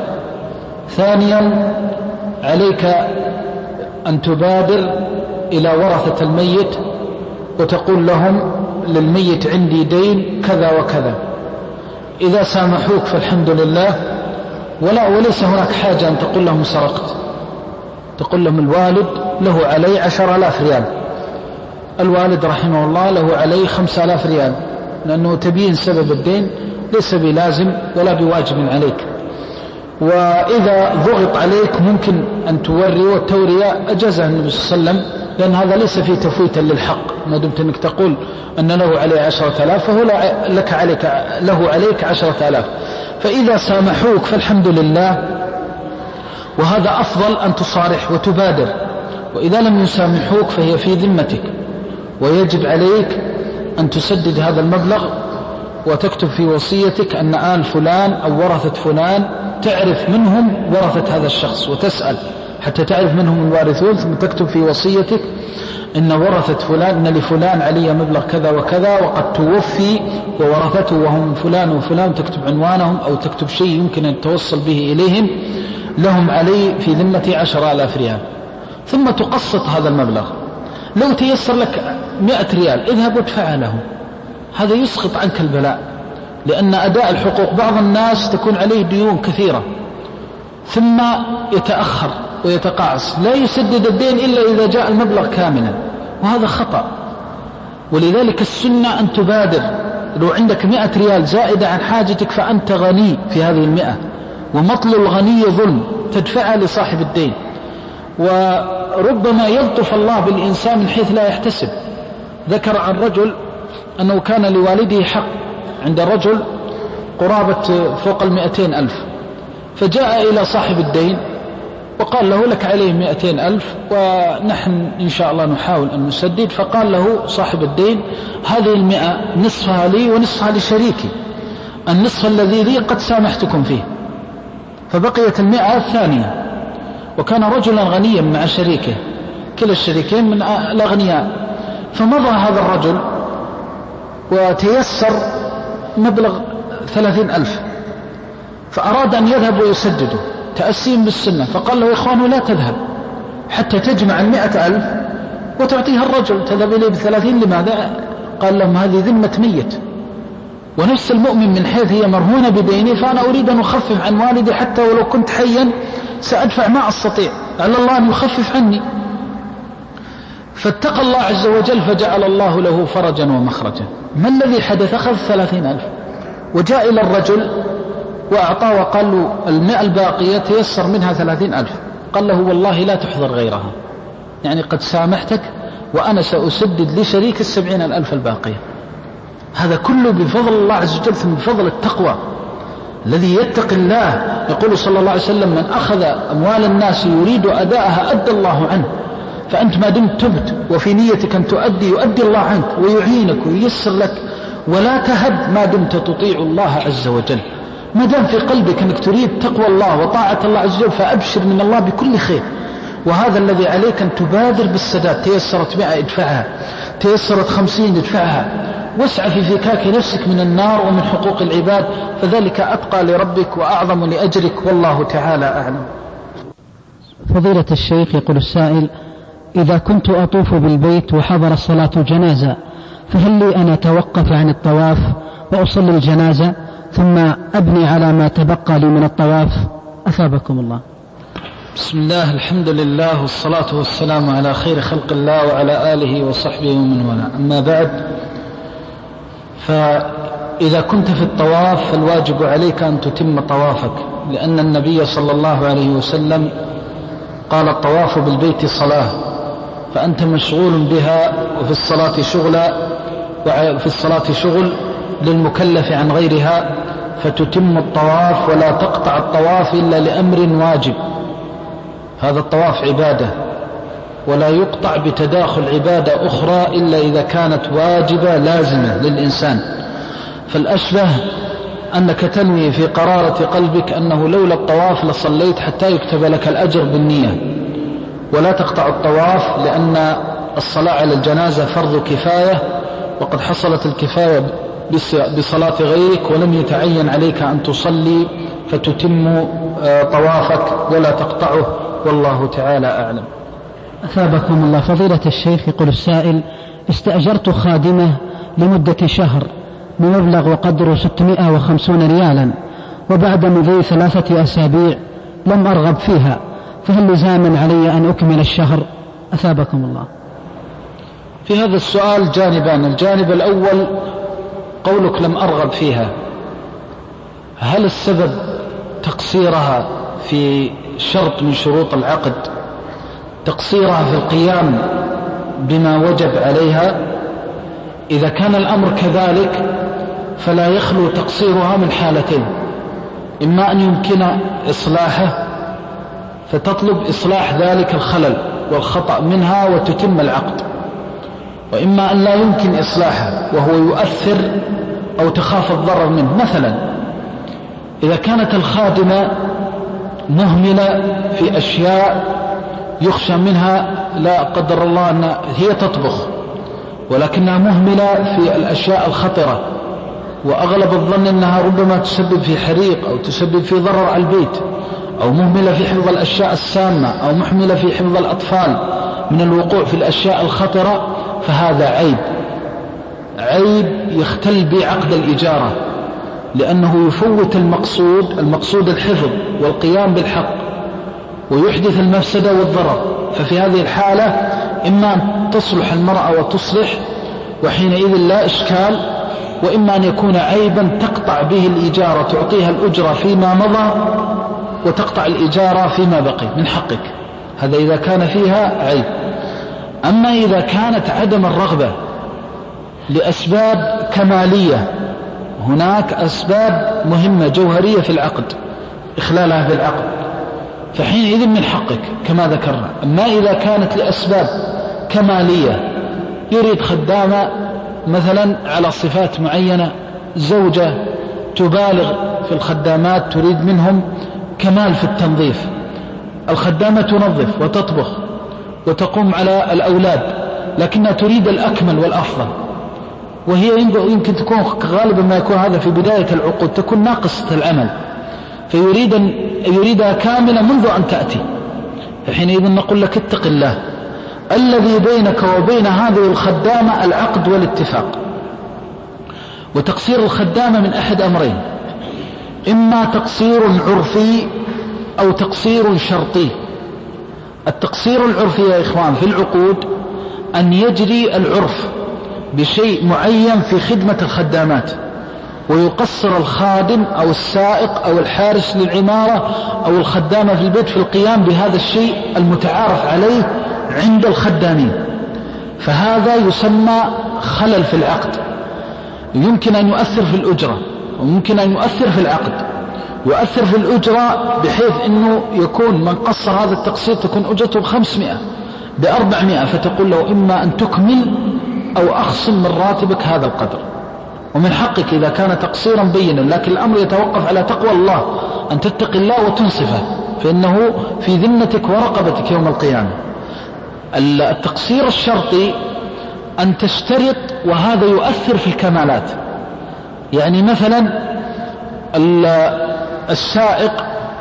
ثانيا، عليك أن تبادر إلى ورثة الميت وتقول لهم للميت عندي دين كذا وكذا، إذا سامحوك فالحمد لله، وليس هناك حاجة أن تقول لهم سرقت، تقول لهم الوالد له علي 10,000 ريال، الوالد رحمه الله له علي 5,000 ريال، لأنه تبين سبب الدين ليس بلازم ولا بواجب عليك. وإذا ضغط عليك ممكن أن توري، والتورية أجازها النبي صلى الله عليه وسلم، لأن هذا ليس فيه تفويتا للحق، ما دمت أنك تقول أن له عليه 10,000 فهو له عليك 10,000، فإذا سامحوك فالحمد لله، وهذا أفضل أن تصارح وتبادر. وإذا لم يسامحوك فهي في ذمتك، ويجب عليك أن تسدد هذا المبلغ وتكتب في وصيتك أن آل فلان أو ورثة فلان تعرف منهم ورثة هذا الشخص وتسأل حتى تعرف منهم الوارثون، ثم تكتب في وصيتك إن ورثة فلان إن لفلان علي مبلغ كذا وكذا وقد توفي وورثته وهم فلان وفلان، تكتب عنوانهم أو تكتب شيء يمكن أن توصل به إليهم، لهم علي في ذمتي 10,000 ريال، ثم تقسط هذا المبلغ. لو تيسر لك 100 ريال اذهب وادفعها لهم، هذا يسقط عنك البلاء، لأن أداء الحقوق بعض الناس تكون عليه ديون كثيرة ثم يتأخر ويتقاعس، لا يسدد الدين إلا إذا جاء المبلغ كاملا، وهذا خطأ. ولذلك السنة أن تبادر، لو عندك 100 ريال زائدة عن حاجتك فأنت غني في هذه 100، ومطل الغني ظلم، تدفعها لصاحب الدين. وربما يلطف الله بالإنسان من حيث لا يحتسب. ذكر عن رجل أنه كان لوالده حق عند رجل قرابة فوق 200,000، فجاء إلى صاحب الدين وقال له لك عليه 200,000 ونحن إن شاء الله نحاول أن نسدد. فقال له صاحب الدين هذه 100 نصفها لي ونصفها لشريكي، النصف الذي لي قد سامحتكم فيه، فبقيت 100 الثانية. وكان رجلا غنيا مع شريكه، كلا الشريكين من الأغنياء. فمضى هذا الرجل وتيسر مبلغ 30,000، فأراد أن يذهب ويسدده تأسيم بالسنة. فقال له يا إخوانه لا تذهب حتى تجمع 100,000 وتعطيها الرجل، تذهب إليه ب30. لماذا؟ قال لهم هذه ذمة ميت، ونفس المؤمن من حيث هي مرهونة بديني، فأنا أريد أن أخفف عن والدي حتى ولو كنت حيا سأدفع ما أستطيع، على الله أن يخفف عني. فاتقى الله عز وجل فجعل الله له فرجا ومخرجا. ما الذي حدث؟ أخذ 30,000 وجاء إلى الرجل وأعطاه وقال له 100 الباقية تيسر منها 30,000. قال له والله لا تحضر غيرها، يعني قد سامحتك وأنا سأسدد لشريك 70,000 الباقية. هذا كله بفضل الله عز وجل، ثم بفضل التقوى. الذي يتقي الله يقول صلى الله عليه وسلم من أخذ أموال الناس يريد أداءها أدى الله عنه. فأنت ما دمت تبت وفي نيتك أن تؤدي يؤدي الله عنك ويعينك وييسر لك، ولا تهب ما دمت تطيع الله عز وجل. ما دام في قلبك أنك تريد تقوى الله وطاعة الله عز وجل فأبشر من الله بكل خير. وهذا الذي عليك أن تبادر بالسداد. تيسرت 100 ادفعها، تيسرت 50 ادفعها، واسعى في فكاك نفسك من النار ومن حقوق العباد، فذلك أتقى لربك وأعظم لأجرك، والله تعالى أعلم.
فضيلة الشيخ، يقول السائل: إذا كنت أطوف بالبيت وحضر صلاة جنازة فهل لي أن أتوقف عن الطواف وأصلي الجنازة ثم أبني على ما تبقى لي من الطواف؟ أثابكم الله.
بسم الله، الحمد لله، والصلاة والسلام على خير خلق الله وعلى آله وصحبه ومن والاه. أما بعد، فإذا كنت في الطواف فالواجب عليك أن تتم طوافك، لأن النبي صلى الله عليه وسلم قال الطواف بالبيت صلاة، فأنت مشغول بها، وفي الصلاة شغل للمكلف عن غيرها، فتتم الطواف ولا تقطع الطواف إلا لأمر واجب. هذا الطواف عبادة، ولا يقطع بتداخل عبادة أخرى إلا إذا كانت واجبة لازمة للإنسان. فالأشبه أنك تنوي في قرارة قلبك أنه لولا الطواف لصليت حتى يكتب لك الأجر بالنية، ولا تقطع الطواف، لأن الصلاة على الجنازة فرض كفاية، وقد حصلت الكفاية بصلاة غيرك، ولم يتعين عليك أن تصلي، فتتم طوافك ولا تقطعه، والله تعالى أعلم.
أثابكم الله. فضيلة الشيخ، يقول السائل: استأجرت خادمة لمدة شهر بمبلغ وقدره 650 ريالا، وبعد مضي 3 أسابيع لم أرغب فيها، فهل لزاما علي أن أكمل الشهر؟ أثابكم الله.
في هذا السؤال جانبان. الجانب الأول قولك لم أرغب فيها، هل السبب تقصيرها في شرط من شروط العقد، تقصيرها في القيام بما وجب عليها؟ إذا كان الأمر كذلك فلا يخلو تقصيرها من حالتين: إما أن يمكن إصلاحه فتطلب إصلاح ذلك الخلل والخطأ منها وتتم العقد، وإما أن لا يمكن إصلاحه وهو يؤثر أو تخاف الضرر منه. مثلا إذا كانت الخادمة مهملة في أشياء يخشى منها، لا قدر الله أن هي تطبخ ولكنها مهملة في الأشياء الخطرة، وأغلب الظن أنها ربما تسبب في حريق أو تسبب في ضرر على البيت، أو مهملة في حفظ الأشياء السامة، أو محملة في حفظ الأطفال من الوقوع في الأشياء الخطرة، فهذا عيب يختل بعقد الإجارة، لأنه يفوت المقصود الحفظ والقيام بالحق، ويحدث المفسدة والضرر. ففي هذه الحالة إما أن تصلح المرأة وتصلح، وحينئذ لا إشكال، وإما أن يكون عيبا تقطع به الإجارة، تعطيها الأجرة فيما مضى وتقطع الإجارة فيما بقي من حقك. هذا إذا كان فيها عيب. أما إذا كانت عدم الرغبة لأسباب كمالية، هناك أسباب مهمة جوهرية في العقد إخلالها في العقد، فحينئذ من حقك كما ذكرنا. أما إذا كانت لأسباب كمالية، يريد خدامة مثلا على صفات معينة، زوجة تبالغ في الخدامات تريد منهم كمال في التنظيف، الخدامة تنظف وتطبخ وتقوم على الأولاد، لكنها تريد الأكمل والأفضل، وهي يمكن تكون غالبا ما يكون هذا في بداية العقود، تكون ناقصة العمل، يريدها كاملة منذ أن تأتي. فحينئذ نقول لك اتق الله، الذي بينك وبين هذه الخدامة العقد والاتفاق. وتقصير الخدامة من أحد أمرين، إما تقصير عرفي أو تقصير شرطي. التقصير العرفي يا إخوان في العقود أن يجري العرف بشيء معين في خدمة الخدامات، ويقصر الخادم أو السائق أو الحارس للعمارة أو الخدامة في البيت في القيام بهذا الشيء المتعارف عليه عند الخدامين، فهذا يسمى خلل في العقد، يمكن أن يؤثر في الأجرة وممكن أن يؤثر في العقد. يؤثر في الأجرة بحيث أنه يكون من قصر هذا التقصير تكون أجرته 500 ب400، فتقول له إما أن تكمل أو أخصم من راتبك هذا القدر. ومن حقك إذا كان تقصيرا بينا، لكن الأمر يتوقف على تقوى الله، أن تتقي الله وتنصفه، فإنه في ذمتك ورقبتك يوم القيامة. التقصير الشرطي أن تشترط، وهذا يؤثر في الكمالات. يعني مثلا السائق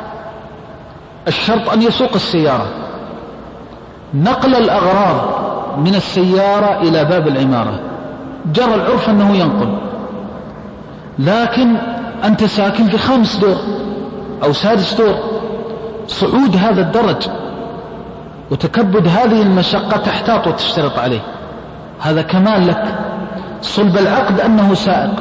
الشرط أن يسوق السيارة، نقل الأغراض من السيارة إلى باب العمارة، جرى العرف أنه ينقل، لكن أنت ساكن في 5 دور أو 6 دور، صعود هذا الدرج وتكبد هذه المشقة تحتاط وتشترط عليه، هذا كمال لك، صلب العقد أنه سائق.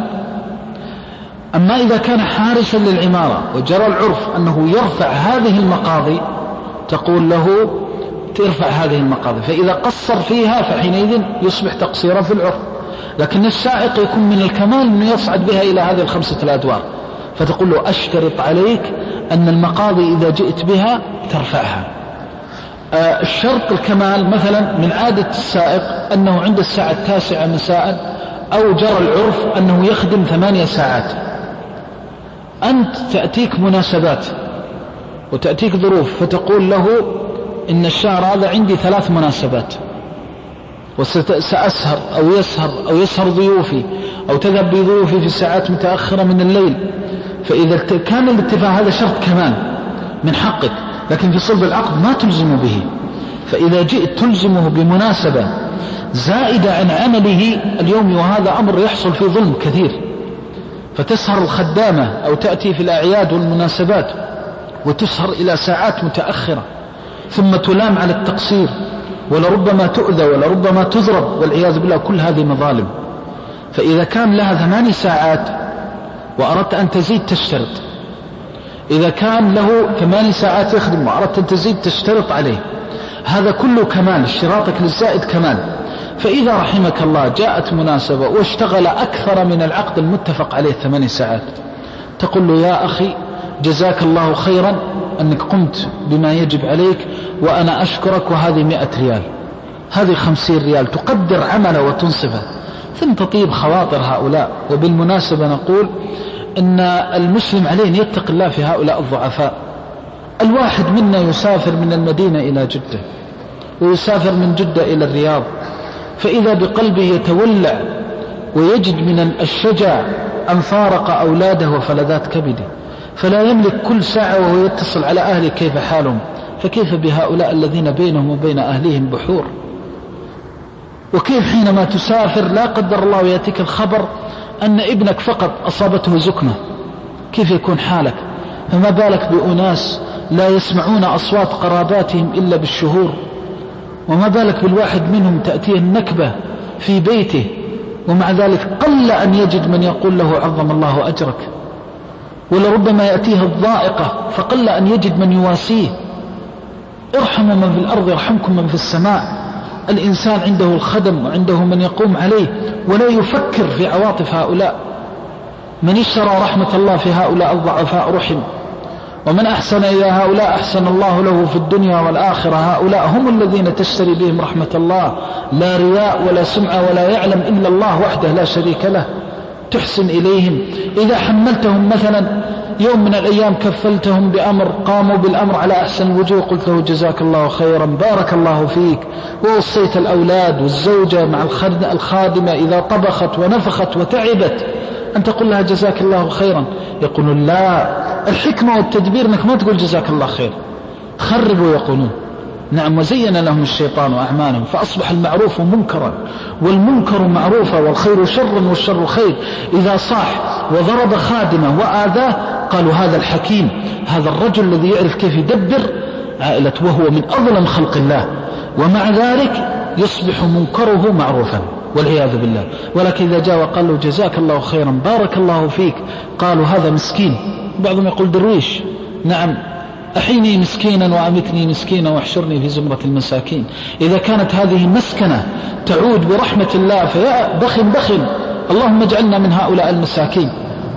أما إذا كان حارسا للعمارة وجرى العرف أنه يرفع هذه المقاضي، تقول له ترفع هذه المقاضي، فإذا قصر فيها فحينئذ يصبح تقصيرا في العرف. لكن السائق يكون من الكمال أنه يصعد بها إلى هذه 5 أدوار، فتقول له أشترط عليك أن المقاضي إذا جئت بها ترفعها. الشرط الكمال مثلا من عادة السائق أنه عند الساعة 9 مساء، أو جرى العرف أنه يخدم 8 ساعات، أنت تأتيك مناسبات وتأتيك ظروف، فتقول له إن الشهر هذا عندي 3 مناسبات، وسأسهر أو يسهر ضيوفي أو تذهب بضيوفي في ساعات متأخرة من الليل. فإذا كان الاتفاق هذا شرط كمان من حقك، لكن في صلب العقد ما تلزم به. فإذا جئت تلزمه بمناسبة زائدة عن عمله اليومي، وهذا أمر يحصل في ظلم كثير، فتسهر الخدامة أو تأتي في الأعياد والمناسبات وتسهر إلى ساعات متأخرة، ثم تلام على التقصير، ولربما تؤذى ولربما تضرب والعياذ بالله، كل هذه مظالم. فإذا كان لها 8 ساعات وأردت أن تزيد تشترط، إذا كان له 8 ساعات يخدم وأردت أن تزيد تشترط عليه، هذا كله كمال، اشتراطك للزائد كمال. فإذا رحمك الله جاءت مناسبة واشتغل أكثر من العقد المتفق عليه 8 ساعات، تقول له يا أخي جزاك الله خيرا أنك قمت بما يجب عليك، وأنا أشكرك، وهذه 100 ريال، هذه 50 ريال، تقدر عمله وتنصفه، ثم تطيب خواطر هؤلاء. وبالمناسبة نقول إن المسلم عليه أن يتقي الله في هؤلاء الضعفاء. الواحد منا يسافر من المدينة إلى جدة، ويسافر من جدة إلى الرياض، فإذا بقلبه يتولع ويجد من الشجاع أن فارق أولاده وفلذات كبده، فلا يملك كل ساعة وهو يتصل على أهله كيف حالهم، فكيف بهؤلاء الذين بينهم وبين أهلهم بحور؟ وكيف حينما تسافر لا قدر الله ويأتيك الخبر أن ابنك فقط أصابته زكمة، كيف يكون حالك؟ فما بالك بأناس لا يسمعون أصوات قراباتهم إلا بالشهور، وما بالك بالواحد منهم تأتيه النكبة في بيته، ومع ذلك قل أن يجد من يقول له عظم الله أجرك، ولربما يأتيه الضائقة فقل أن يجد من يواسيه. ارحموا من في الأرض يرحمكم من في السماء. الإنسان عنده الخدم وعنده من يقوم عليه، ولا يفكر في عواطف هؤلاء. من اشترى رحمة الله في هؤلاء الضعفاء رحم، ومن أحسن إلى هؤلاء أحسن الله له في الدنيا والآخرة. هؤلاء هم الذين تشتري بهم رحمة الله، لا رياء ولا سمعة ولا يعلم إلا الله وحده لا شريك له. تحسن إليهم. إذا حملتهم مثلا يوم من الأيام كفلتهم بأمر، قاموا بالأمر على أحسن الوجوه، قلت له جزاك الله خيرا، بارك الله فيك. ووصيت الأولاد والزوجة مع الخادمة إذا طبخت ونفخت وتعبت أن تقول لها جزاك الله خيرا. يقولون لا، الحكمة والتدبير أنك ما تقول جزاك الله خير، خربوا يقولون. نعم، وزين لهم الشيطان أعمالهم فأصبح المعروف منكرا والمنكر معروفا والخير شر والشر خير. إذا صاح وضرب خادمه وآذاه قالوا هذا الحكيم، هذا الرجل الذي يعرف كيف يدبر عائلته، وهو من أظلم خلق الله، ومع ذلك يصبح منكره معروفا والعياذ بالله. ولكن إذا جاء وقال له جزاك الله خيرا، بارك الله فيك، قالوا هذا مسكين. بعضهم يقول درويش. نعم، أحيني مسكينا وأمتني مسكينا واحشرني في زمرة المساكين. إذا كانت هذه مسكنة تعود برحمة الله فيا بخن اللهم اجعلنا من هؤلاء المساكين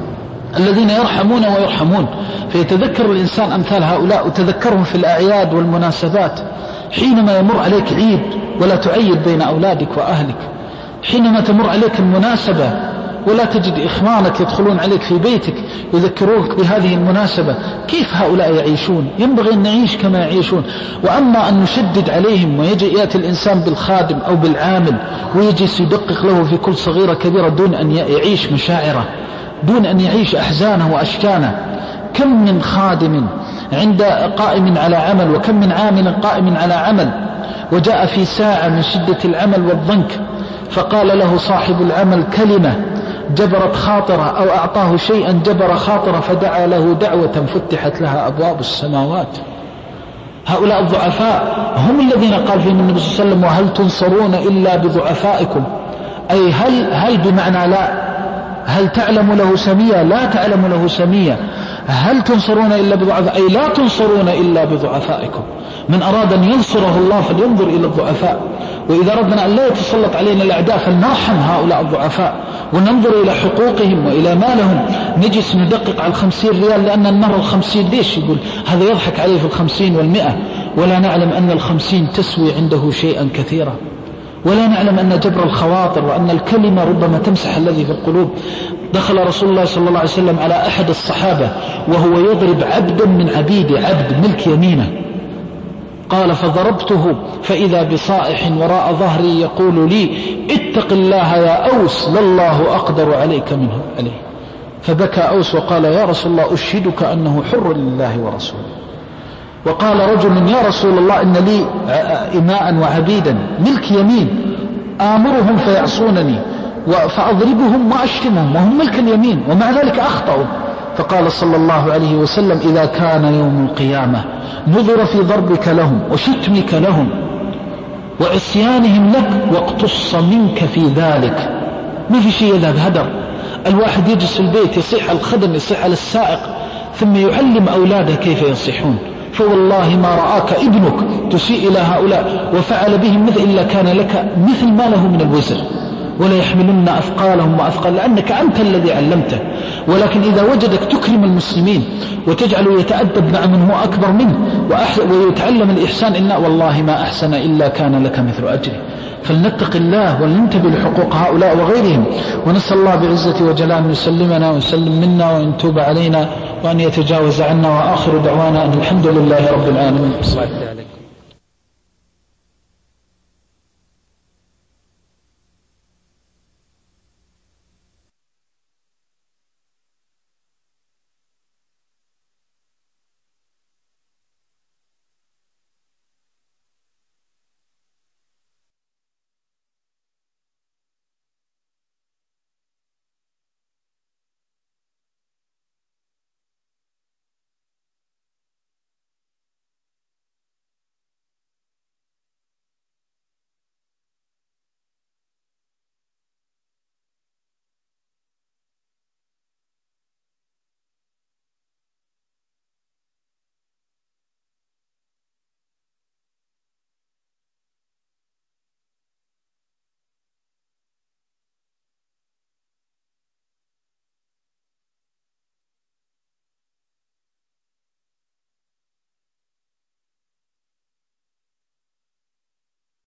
الذين يرحمون ويرحمون. فيتذكر الإنسان أمثال هؤلاء وتذكرهم في الأعياد والمناسبات. حينما يمر عليك عيد ولا تعيد بين أولادك وأهلك، حينما تمر عليك المناسبة ولا تجد إخوانك يدخلون عليك في بيتك يذكروك بهذه المناسبة، كيف هؤلاء يعيشون؟ ينبغي أن نعيش كما يعيشون. وأما أن نشدد عليهم ويجي يأتي الإنسان بالخادم أو بالعامل ويجلس يدقق له في كل صغيرة كبيرة دون أن يعيش مشاعره، دون أن يعيش أحزانه وأشجانه. كم من خادم عند قائم على عمل، وكم من عامل قائم على عمل، وجاء في ساعة من شدة العمل والضنك فقال له صاحب العمل كلمة جبرت خاطره، أو أعطاه شيئا جبر خاطره، فدعا له دعوة فتحت لها أبواب السماوات. هؤلاء الضعفاء هم الذين قال فيهم النبي صلى الله عليه وسلم وهل تنصرون إلا بضعفائكم، أي هل بمعنى لا، هل تعلم له سمية؟ لا تعلم له سمية. هل تنصرون إلا بضعفاء، أي لا تنصرون إلا بضعفائكم. من أراد أن ينصره الله فلينظر إلى الضعفاء. وإذا ردنا أن لا يتسلط علينا الأعداء فلنرحم هؤلاء الضعفاء وننظر إلى حقوقهم وإلى مالهم. نجلس ندقق على 50 ريال لأن المرة 50 ليش يقول هذا يضحك عليه في 50 و100، ولا نعلم أن 50 تسوي عنده شيئا كثيرا، ولا نعلم أن جبر الخواطر وأن الكلمة ربما تمسح الذي في القلوب. دخل رسول الله صلى الله عليه وسلم على أحد الصحابة وهو يضرب عبدا من عبيد، عبد ملك يمينه، قال فضربته فإذا بصائح وراء ظهري يقول لي اتق الله يا أوس لله أقدر عليك منه عليه. فبكى أوس وقال يا رسول الله أشهدك أنه حر لله ورسوله. وقال رجل يا رسول الله إن لي إماء وعبيدا ملك يمين آمرهم فيعصونني فأضربهم وأشتمهم وهم ملك اليمين ومع ذلك أخطأوا. فقال صلى الله عليه وسلم إذا كان يوم القيامة نظر في ضربك لهم وشتمك لهم وعصيانهم لك واقتص منك في ذلك. ما في شيء يذهب هدر. الواحد يجلس في البيت يصيح على الخدم يصيح على السائق ثم يعلم أولاده كيف يصيحون. فوالله ما رآك ابنك تسيء إلى هؤلاء وفعل بهم مثل إلا كان لك مثل ما له من الوزر ولا يحملن أثقالهم وأثقال لأنك أنت الذي علمته. ولكن إذا وجدك تكرم المسلمين وتجعله يتأدب مع من هو أكبر منه ويتعلم الإحسان إلا والله ما أحسن إلا كان لك مثل أجره. فلنتق الله ولننتبه لحقوق هؤلاء وغيرهم، ونسأل الله بعزة وجلاله أن يسلمنا ويسلم منا وأن توب علينا وأن يتجاوز عنا. وآخر دعوانا أن الحمد لله رب العالمين.